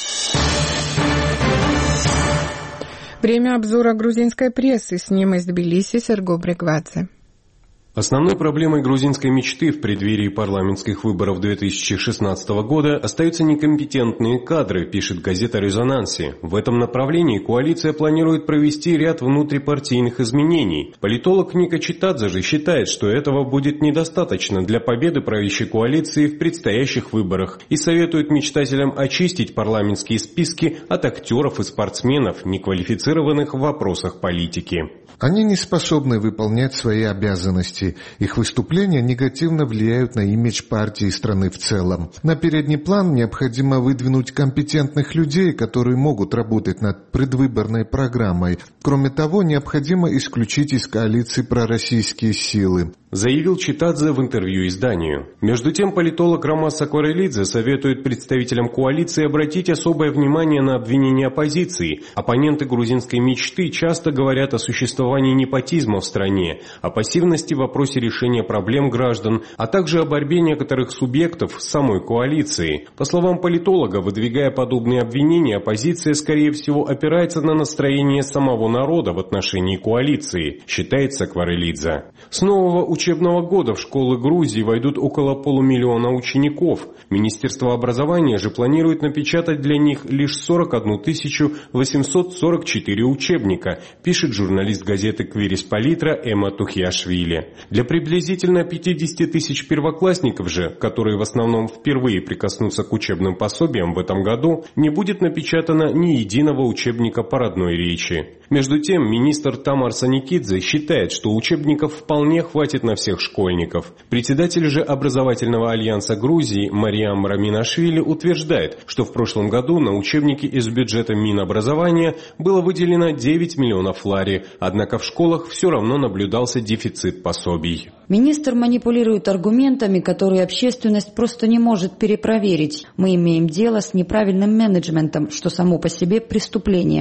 Время обзора грузинской прессы. С ним из Тбилиси Серго Брегвадзе. Основной проблемой грузинской мечты в преддверии парламентских выборов 2016 года остаются некомпетентные кадры, пишет газета «Резонанси». В этом направлении коалиция планирует провести ряд внутрипартийных изменений. Политолог Ника Читадзе же считает, что этого будет недостаточно для победы правящей коалиции в предстоящих выборах и советует мечтателям очистить парламентские списки от актеров и спортсменов, неквалифицированных в вопросах политики. Они не способны выполнять свои обязанности. Их выступления негативно влияют на имидж партии и страны в целом. На передний план необходимо выдвинуть компетентных людей, которые могут работать над предвыборной программой. Кроме того, необходимо исключить из коалиции пророссийские силы, заявил Читадзе в интервью изданию. Между тем, политолог Ромас Сакварелидзе советует представителям коалиции обратить особое внимание на обвинения оппозиции. Оппоненты грузинской мечты часто говорят о существовании непотизма в стране, о пассивности в вопросе решения проблем граждан, а также о борьбе некоторых субъектов с самой коалицией. По словам политолога, выдвигая подобные обвинения, оппозиция, скорее всего, опирается на настроение самого народа в отношении коалиции, считает Сакварелидзе. С нового учебного года в школы Грузии войдут около 500 000 учеников. Министерство образования же планирует напечатать для них лишь 41 844 учебника, пишет журналист газеты «Квирис Политра» Эмма Тухиашвили. Для приблизительно 50 000 первоклассников же, которые в основном впервые прикоснутся к учебным пособиям в этом году, не будет напечатано ни единого учебника по родной речи. Между тем, министр Тамар Саникидзе считает, что учебников вполне хватит на всех школьников. Председатель же образовательного альянса Грузии Мариам Раминашвили утверждает, что в прошлом году на учебники из бюджета Минобразования было выделено 9 миллионов лари, однако в школах все равно наблюдался дефицит пособий. Министр манипулирует аргументами, которые общественность просто не может перепроверить. Мы имеем дело с неправильным менеджментом, что само по себе преступление.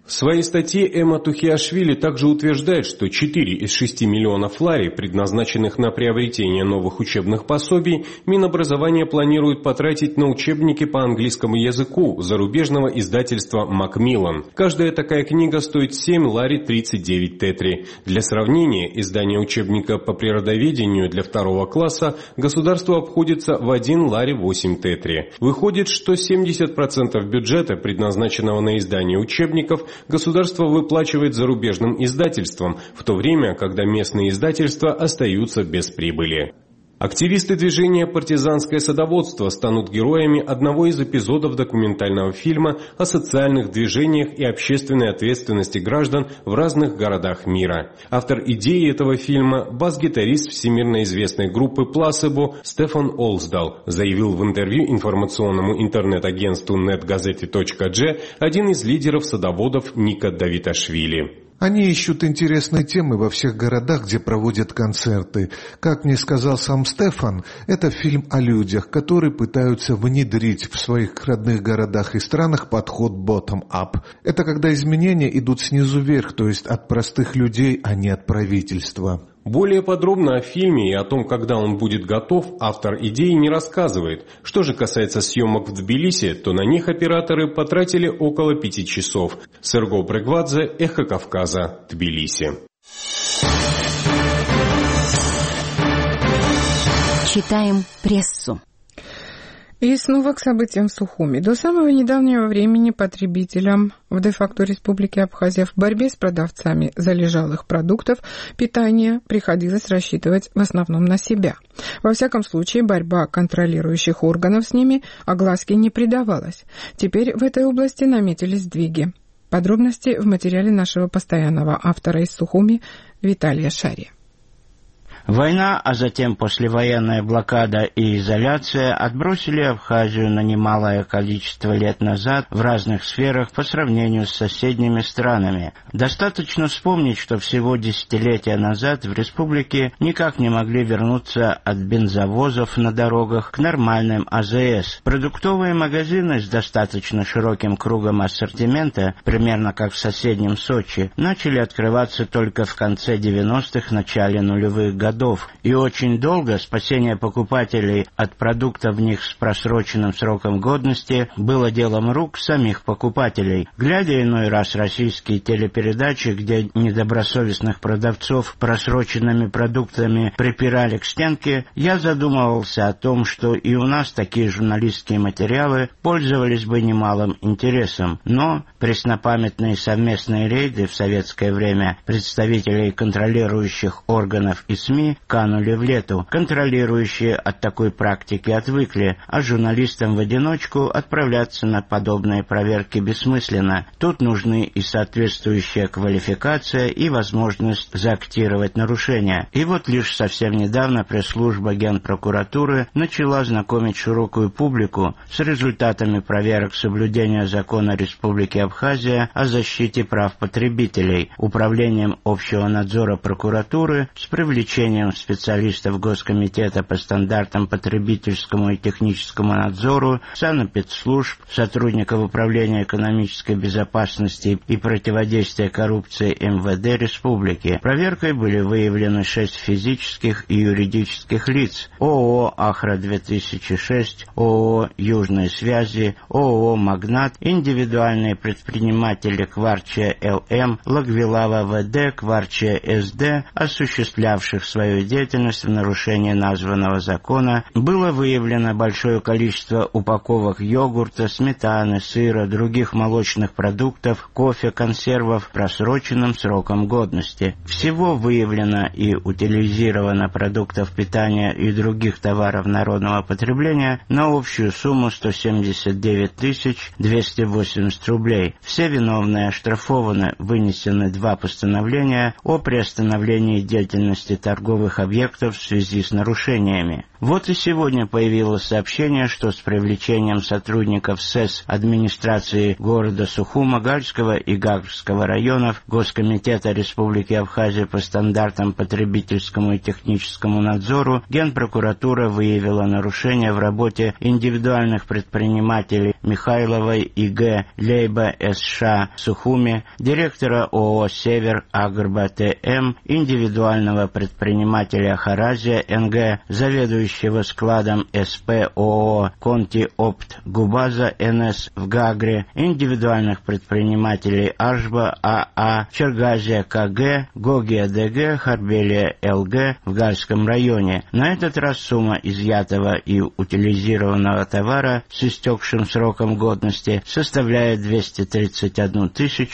В своей статье Эмма Тухиашвили также утверждает, что 4 из 6 миллионов лари, предназначенных на приобретение новых учебных пособий, Минобразование планирует потратить на учебники по английскому языку зарубежного издательства «Макмиллан». Каждая такая книга стоит 7 лари 39 тетри. Для сравнения, издание учебника по природоведению для 2 класса государству обходится в 1 лари 8 тетри. Выходит, что 70% бюджета, предназначенного на издание учебников, государство выплачивает зарубежным издательствам, в то время, когда местные издательства остаются без прибыли. Активисты движения «Партизанское садоводство» станут героями одного из эпизодов документального фильма о социальных движениях и общественной ответственности граждан в разных городах мира. Автор идеи этого фильма – бас-гитарист всемирно известной группы «Пласебо» Стефан Олсдал, заявил в интервью информационному интернет-агентству netgazeti.g один из лидеров садоводов Ника Давиташвили. Они ищут интересные темы во всех городах, где проводят концерты. Как мне сказал сам Стефан, это фильм о людях, которые пытаются внедрить в своих родных городах и странах подход bottom-up. Это когда изменения идут снизу вверх, то есть от простых людей, а не от правительства. Более подробно о фильме и о том, когда он будет готов, автор идеи не рассказывает. Что же касается съемок в Тбилиси, то на них операторы потратили около 5 часов. Серго Брегвадзе, Эхо Кавказа, Тбилиси. Читаем прессу. И снова к событиям в Сухуми. До самого недавнего времени потребителям в де-факто Республике Абхазия в борьбе с продавцами залежалых продуктов питания приходилось рассчитывать в основном на себя. Во всяком случае, борьба контролирующих органов с ними огласке не придавалась. Теперь в этой области наметились сдвиги. Подробности в материале нашего постоянного автора из Сухуми Виталия Шари. Война, а затем послевоенная блокада и изоляция отбросили Абхазию на немалое количество лет назад в разных сферах по сравнению с соседними странами. Достаточно вспомнить, что всего десятилетия назад в республике никак не могли вернуться от бензовозов на дорогах к нормальным АЗС. Продуктовые магазины с достаточно широким кругом ассортимента, примерно как в соседнем Сочи, начали открываться только в конце 90-х, начале нулевых годов. И очень долго спасение покупателей от продуктов в них с просроченным сроком годности было делом рук самих покупателей. Глядя иной раз российские телепередачи, где недобросовестных продавцов просроченными продуктами припирали к стенке, я задумывался о том, что и у нас такие журналистские материалы пользовались бы немалым интересом. Но преснопамятные совместные рейды в советское время представителей контролирующих органов и СМИ канули в лету. Контролирующие от такой практики отвыкли, а журналистам в одиночку отправляться на подобные проверки бессмысленно. Тут нужны и соответствующая квалификация, и возможность заактировать нарушения. И вот лишь совсем недавно пресс-служба Генпрокуратуры начала знакомить широкую публику с результатами проверок соблюдения закона Республики Абхазия о защите прав потребителей, Управлением общего надзора прокуратуры с привлечением специалистов Госкомитета по стандартам потребительскому и техническому надзору, санэпидслужб, сотрудников Управления экономической безопасности и противодействия коррупции МВД Республики. Проверкой были выявлены 6 физических и юридических лиц: ООО «Ахра-2006», ООО «Южные связи», ООО «Магнат», индивидуальные предприниматели Кварчия ЛМ, Лагвилава ВД, Кварчия СД, осуществлявших свою деятельность в нарушении названного закона. Было выявлено большое количество упаковок йогурта, сметаны, сыра, других молочных продуктов, кофе, консервов просроченным сроком годности. Всего выявлено и утилизировано продуктов питания и других товаров народного потребления на общую сумму 179 280 рублей. Все виновные оштрафованы, вынесены 2 постановления о приостановлении деятельности торговых объектов в связи с нарушениями. Вот и сегодня появилось сообщение, что с привлечением сотрудников СЭС администрации города Сухума, Гальского и Гагрского районов Госкомитета Республики Абхазия по стандартам потребительскому и техническому надзору Генпрокуратура выявила нарушения в работе индивидуальных предпринимателей Михайловой И.Г. Лейба С.Ш. в Сухуме, директора ООО «Север Агрба Т.М., индивидуального предпринимателя Харазия Н.Г., заведующего складом СП ООО «Конти Опт Губаза Н.С. в Гагре», индивидуальных предпринимателей Аржба А.А., Чергазия К.Г., Гогия Д.Г., Харбелия Л.Г. в Гальском районе. На этот раз сумма изъятого и утилизированного товара с истекшим сроком годности составляет 231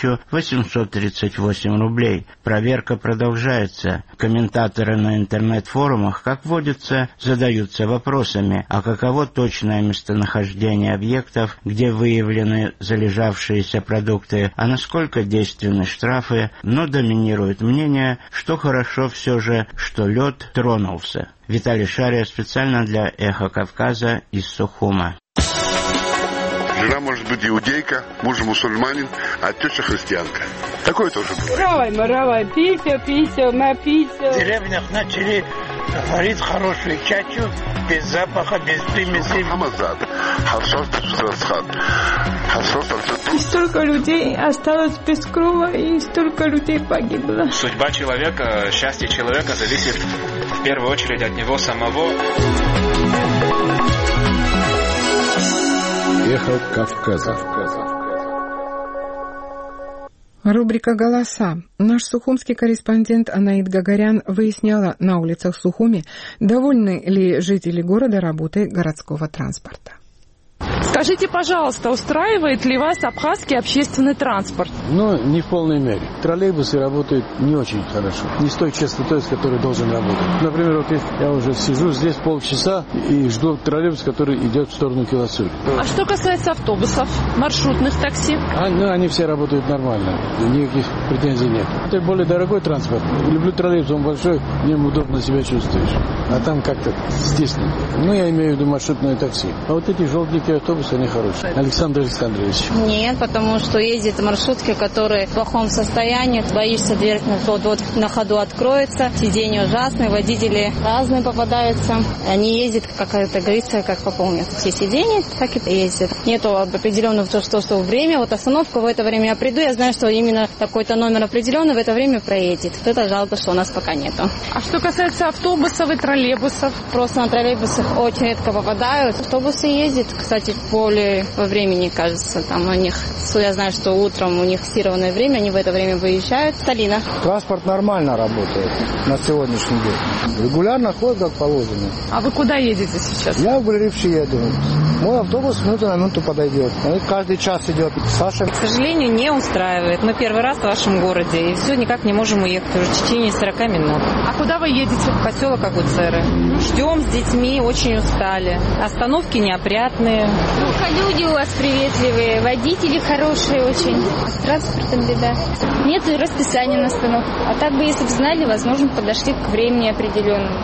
838 рублей. Проверка продолжается. Комментаторы на интернет-форумах, как водится, задаются вопросами, а каково точное местонахождение объектов, где выявлены залежавшиеся продукты, а насколько действенны штрафы, но доминирует мнение, что хорошо все же, что лед тронулся. Виталий Шария специально для «Эхо Кавказа» из Сухума. Жена может быть иудейка, муж мусульманин, а теща христианка. Такое тоже бывает. Равай, пися, напися. В деревнях начали варить хорошую чачу, без запаха, без примесей. И столько людей осталось без крова, и столько людей погибло. Судьба человека, счастье человека зависит в первую очередь от него самого. Эхо Кавказа. Рубрика «Голоса». Наш сухумский корреспондент Анаид Гагарян выясняла на улицах Сухуми, довольны ли жители города работой городского транспорта. Скажите, пожалуйста, устраивает ли вас абхазский общественный транспорт? Не в полной мере. Троллейбусы работают не очень хорошо. Не с той частотой, с которой должен работать. Например, вот я уже сижу здесь полчаса и жду троллейбус, который идет в сторону Киласури. А что касается автобусов, маршрутных такси? Они все работают нормально. Никаких претензий нет. Это более дорогой транспорт. Люблю троллейбус, он большой, в нем удобно себя чувствуешь. А там как-то здесь нет. Я имею в виду маршрутное такси. А вот эти желтенькие автобусы, они хорошие. Александр Александрович. Нет, потому что ездят маршрутки, которые в плохом состоянии. Боишься, дверь на ходу откроется. Сиденья ужасные, водители разные попадаются. Они ездят, как это говорится, как пополнят все сиденья, так и ездят. Нету определенного что время. Вот остановка в это время я приду, я знаю, что именно такой-то номер определенный в это время проедет. Это жалко, что у нас пока нету. А что касается автобусов и троллейбусов? Просто на троллейбусах очень редко попадают. Автобусы ездят, кстати, более по времени, кажется, там у них, я знаю, что утром у них фиксированное время, они в это время выезжают. Сталина. Транспорт нормально работает на сегодняшний день. Регулярно ходит, как положено. А вы куда едете сейчас? Я в Гулеривщи еду. Мой автобус минуту на минуту подойдет. Каждый час идет. Саша. К сожалению, не устраивает. Мы первый раз в вашем городе, и все никак не можем уехать уже в течение 40 минут. А куда вы едете? В поселок Агуцеры. Ждем с детьми, очень устали. Остановки неопрятные. Люди у вас приветливые, водители хорошие очень. С транспортом беда. Нет расписания на остановку. А так бы, если бы знали, возможно, подошли к времени определенному.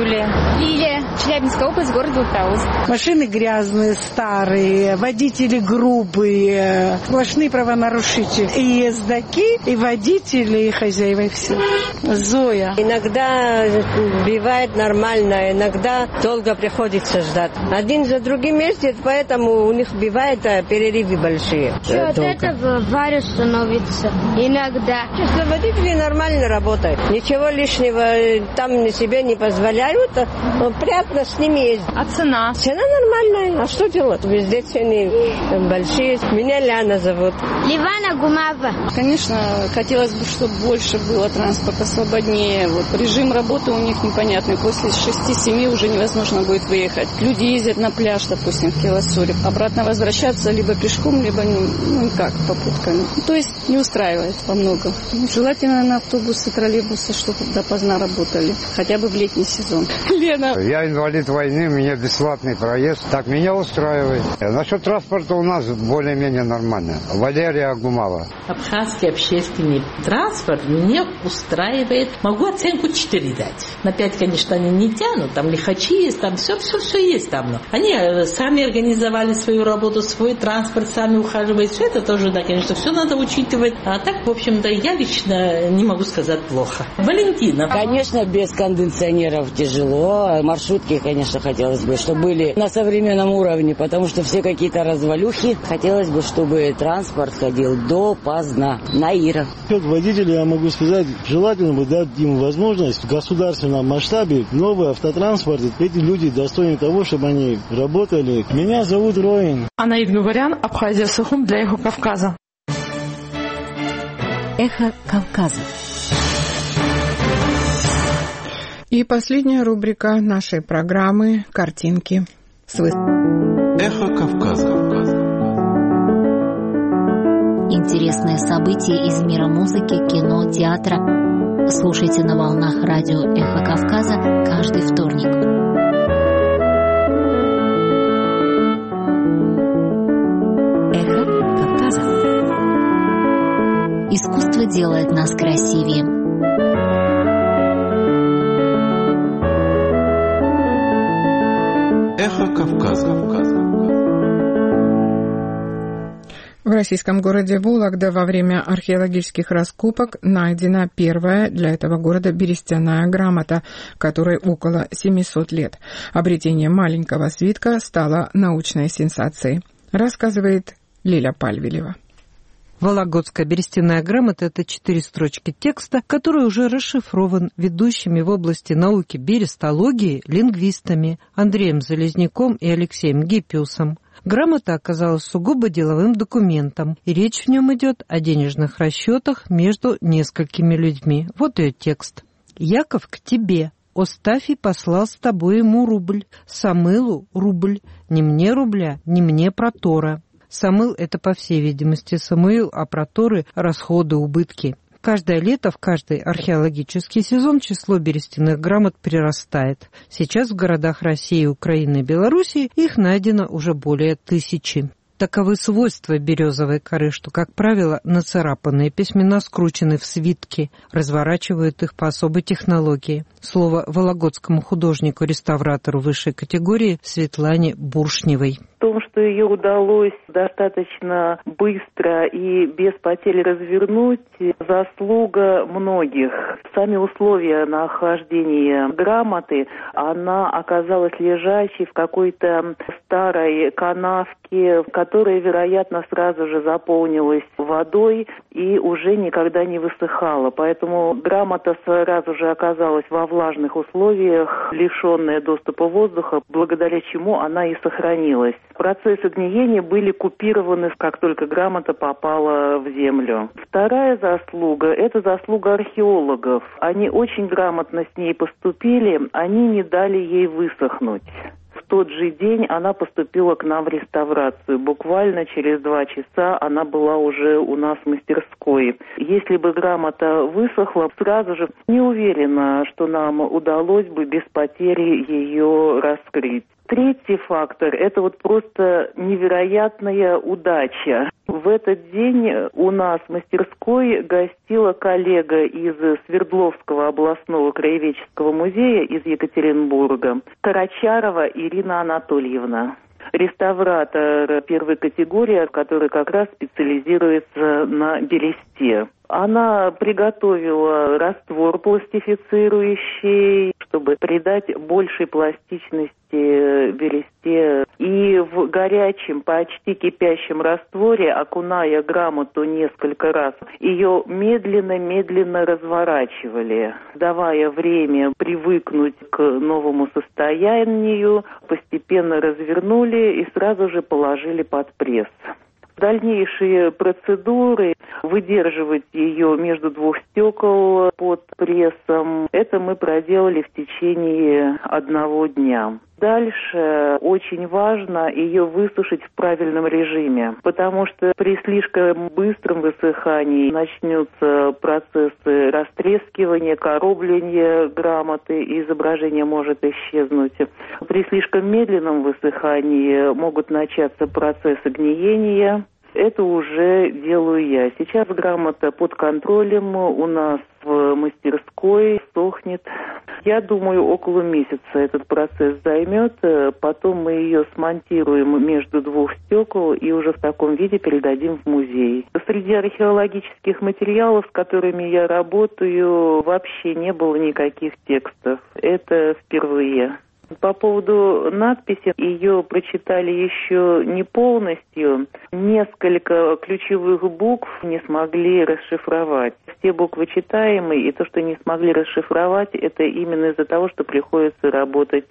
Лилия. Челябинская область, город Волтаус. Машины грязные, старые, водители грубые, сплошные правонарушители. И ездаки, и водители, и хозяева, и все. Зоя. Иногда бывает нормально, иногда долго приходится ждать. Один за другим ездит, поэтому у них бывает перерывы большие. От этого авария становится иногда. Честно, водители нормально работают. Ничего лишнего там себе не позволяют. Приятно с ними ездить. А цена? Цена нормальная. А что делать? Везде цены большие. Меня Ляна зовут. Ливана Гумава. Конечно, хотелось бы, чтобы больше было транспорта, свободнее. Режим работы у них непонятный. После 6-7 уже невозможно будет выехать. Люди ездят на пляж, допустим, в Киласуре. Обратно возвращаться либо пешком, либо никак, попутками. То есть не устраивает во многом. Желательно на автобусы, троллейбусы, чтобы допоздна работали. Хотя бы в летний сезон. Лена. Я из инвалид войны, у меня бесплатный проезд. Так, меня устраивает. Насчет транспорта у нас более-менее нормально. Валерия Агумала. Абхазский общественный транспорт меня устраивает. Могу оценку 4 дать. На 5, конечно, они не тянут. Там лихачи есть, там все есть там. Они сами организовали свою работу, свой транспорт, сами ухаживают. Все это тоже, да, конечно, все надо учитывать. А так, в общем-то, я лично не могу сказать плохо. Валентина. Конечно, без кондиционеров тяжело. Маршрутки, конечно, хотелось бы, чтобы были на современном уровне, потому что все какие-то развалюхи. Хотелось бы, чтобы транспорт ходил допоздна. Наира. Как водитель я могу сказать, желательно бы дать им возможность в государственном масштабе новый автотранспорт. Эти люди достойны того, чтобы они работали. Меня зовут Роин. Анаид Гугарян, Абхазия Сухум для Эхо Кавказа. Эхо Кавказа. И последняя рубрика нашей программы «Картинки». Эхо Кавказа. Интересные события из мира музыки, кино, театра. Слушайте на волнах радио «Эхо Кавказа» каждый вторник. Эхо Кавказа. Искусство делает нас красивее. Эхо Кавказа. В российском городе Вологда во время археологических раскопок найдена первая для этого города берестяная грамота, которой около 700 лет. Обретение маленького свитка стало научной сенсацией, рассказывает Лиля Пальвелева. Вологодская берестяная грамота – это 4 строчки текста, который уже расшифрован ведущими в области науки берестологии лингвистами Андреем Залезняком и Алексеем Гиппиусом. Грамота оказалась сугубо деловым документом, и речь в нем идет о денежных расчетах между несколькими людьми. Вот ее текст. «Яков к тебе. Остафий послал с тобой ему рубль. Самылу рубль. Ни мне рубля, ни мне протора». Самыл – это, по всей видимости, Самуил, а проторы – расходы, убытки. Каждое лето, в каждый археологический сезон число берестяных грамот прирастает. Сейчас в городах России, Украины и Белоруссии их найдено уже более 1000. Таковы свойства березовой коры, что, как правило, нацарапанные письмена скручены в свитки, разворачивают их по особой технологии. Слово вологодскому художнику-реставратору высшей категории Светлане Буршневой. В том, что ее удалось достаточно быстро и без потерь развернуть, заслуга многих. Сами условия нахождения грамоты, она оказалась лежащей в какой-то старой канавке, которая, вероятно, сразу же заполнилась водой и уже никогда не высыхала. Поэтому грамота сразу же оказалась во влажных условиях, лишенная доступа воздуха, благодаря чему она и сохранилась. Процессы гниения были купированы, как только грамота попала в землю. Вторая заслуга – это заслуга археологов. Они очень грамотно с ней поступили, они не дали ей высохнуть. В тот же день она поступила к нам в реставрацию. Буквально через 2 часа она была уже у нас в мастерской. Если бы грамота высохла, сразу же не уверена, что нам удалось бы без потери ее раскрыть. Третий фактор – это вот просто невероятная удача. В этот день у нас в мастерской гостила коллега из Свердловского областного краеведческого музея из Екатеринбурга, Карачарова Ирина Анатольевна. Реставратор первой категории, который как раз специализируется на бересте. Она приготовила раствор пластифицирующий, чтобы придать большей пластичности бересте. И в горячем, почти кипящем растворе, окуная грамоту несколько раз, ее медленно-медленно разворачивали, давая время привыкнуть к новому состоянию, постепенно развернули и сразу же положили под пресс. Дальнейшие процедуры выдерживать ее между двух стекол под прессом. Это мы проделали в течение 1 дня. Дальше очень важно ее высушить в правильном режиме, потому что при слишком быстром высыхании начнутся процессы растрескивания, коробления грамоты, и изображение может исчезнуть. При слишком медленном высыхании могут начаться процессы гниения. Это уже делаю я. Сейчас грамота под контролем у нас в мастерской, сохнет. Я думаю, около месяца этот процесс займет. Потом мы ее смонтируем между двух стекол и уже в таком виде передадим в музей. Среди археологических материалов, с которыми я работаю, вообще не было никаких текстов. Это впервые. По поводу надписи, ее прочитали еще не полностью. Несколько ключевых букв не смогли расшифровать. Все буквы читаемые, и то, что не смогли расшифровать, это именно из-за того, что приходится работать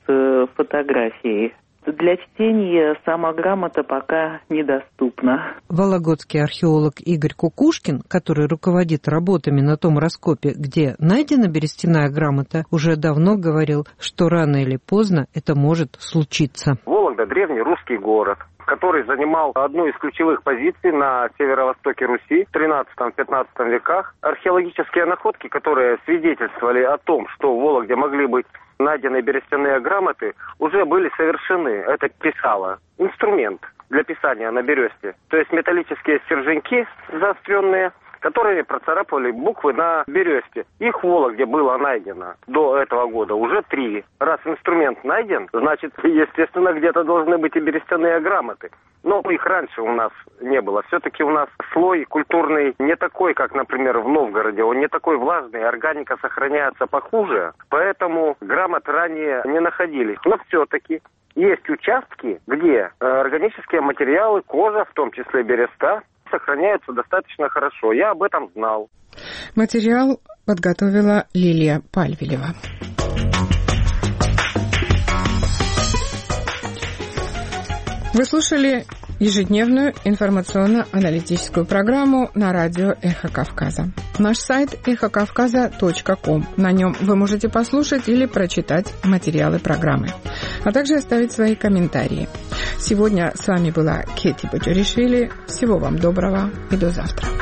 с фотографией. Для чтения сама грамота пока недоступна. Вологодский археолог Игорь Кукушкин, который руководит работами на том раскопе, где найдена берестяная грамота, уже давно говорил, что рано или поздно это может случиться. Вологда – древний русский город, который занимал одну из ключевых позиций на северо-востоке Руси в 13-15 веках. Археологические находки, которые свидетельствовали о том, что в Вологде могли быть найденные берестяные грамоты, уже были совершены. Это писало. Инструмент для писания на бересте. То есть металлические стерженьки заостренные, которые процарапывали буквы на бересте. Их в Вологде было найдено до этого года уже 3. Раз инструмент найден, значит, естественно, где-то должны быть и берестяные грамоты. Но их раньше у нас не было. Все-таки у нас слой культурный не такой, как, например, в Новгороде. Он не такой влажный, органика сохраняется похуже. Поэтому грамот ранее не находились. Но все-таки есть участки, где органические материалы, кожа, в том числе береста, сохраняются достаточно хорошо. Я об этом знал. Материал подготовила Лилия Пальвелева. Вы слушали ежедневную информационно-аналитическую программу на радио «Эхо Кавказа». Наш сайт эхокавказа.ком. На нем вы можете послушать или прочитать материалы программы, а также оставить свои комментарии. Сегодня с вами была Кетти Баджаришвили. Всего вам доброго и до завтра.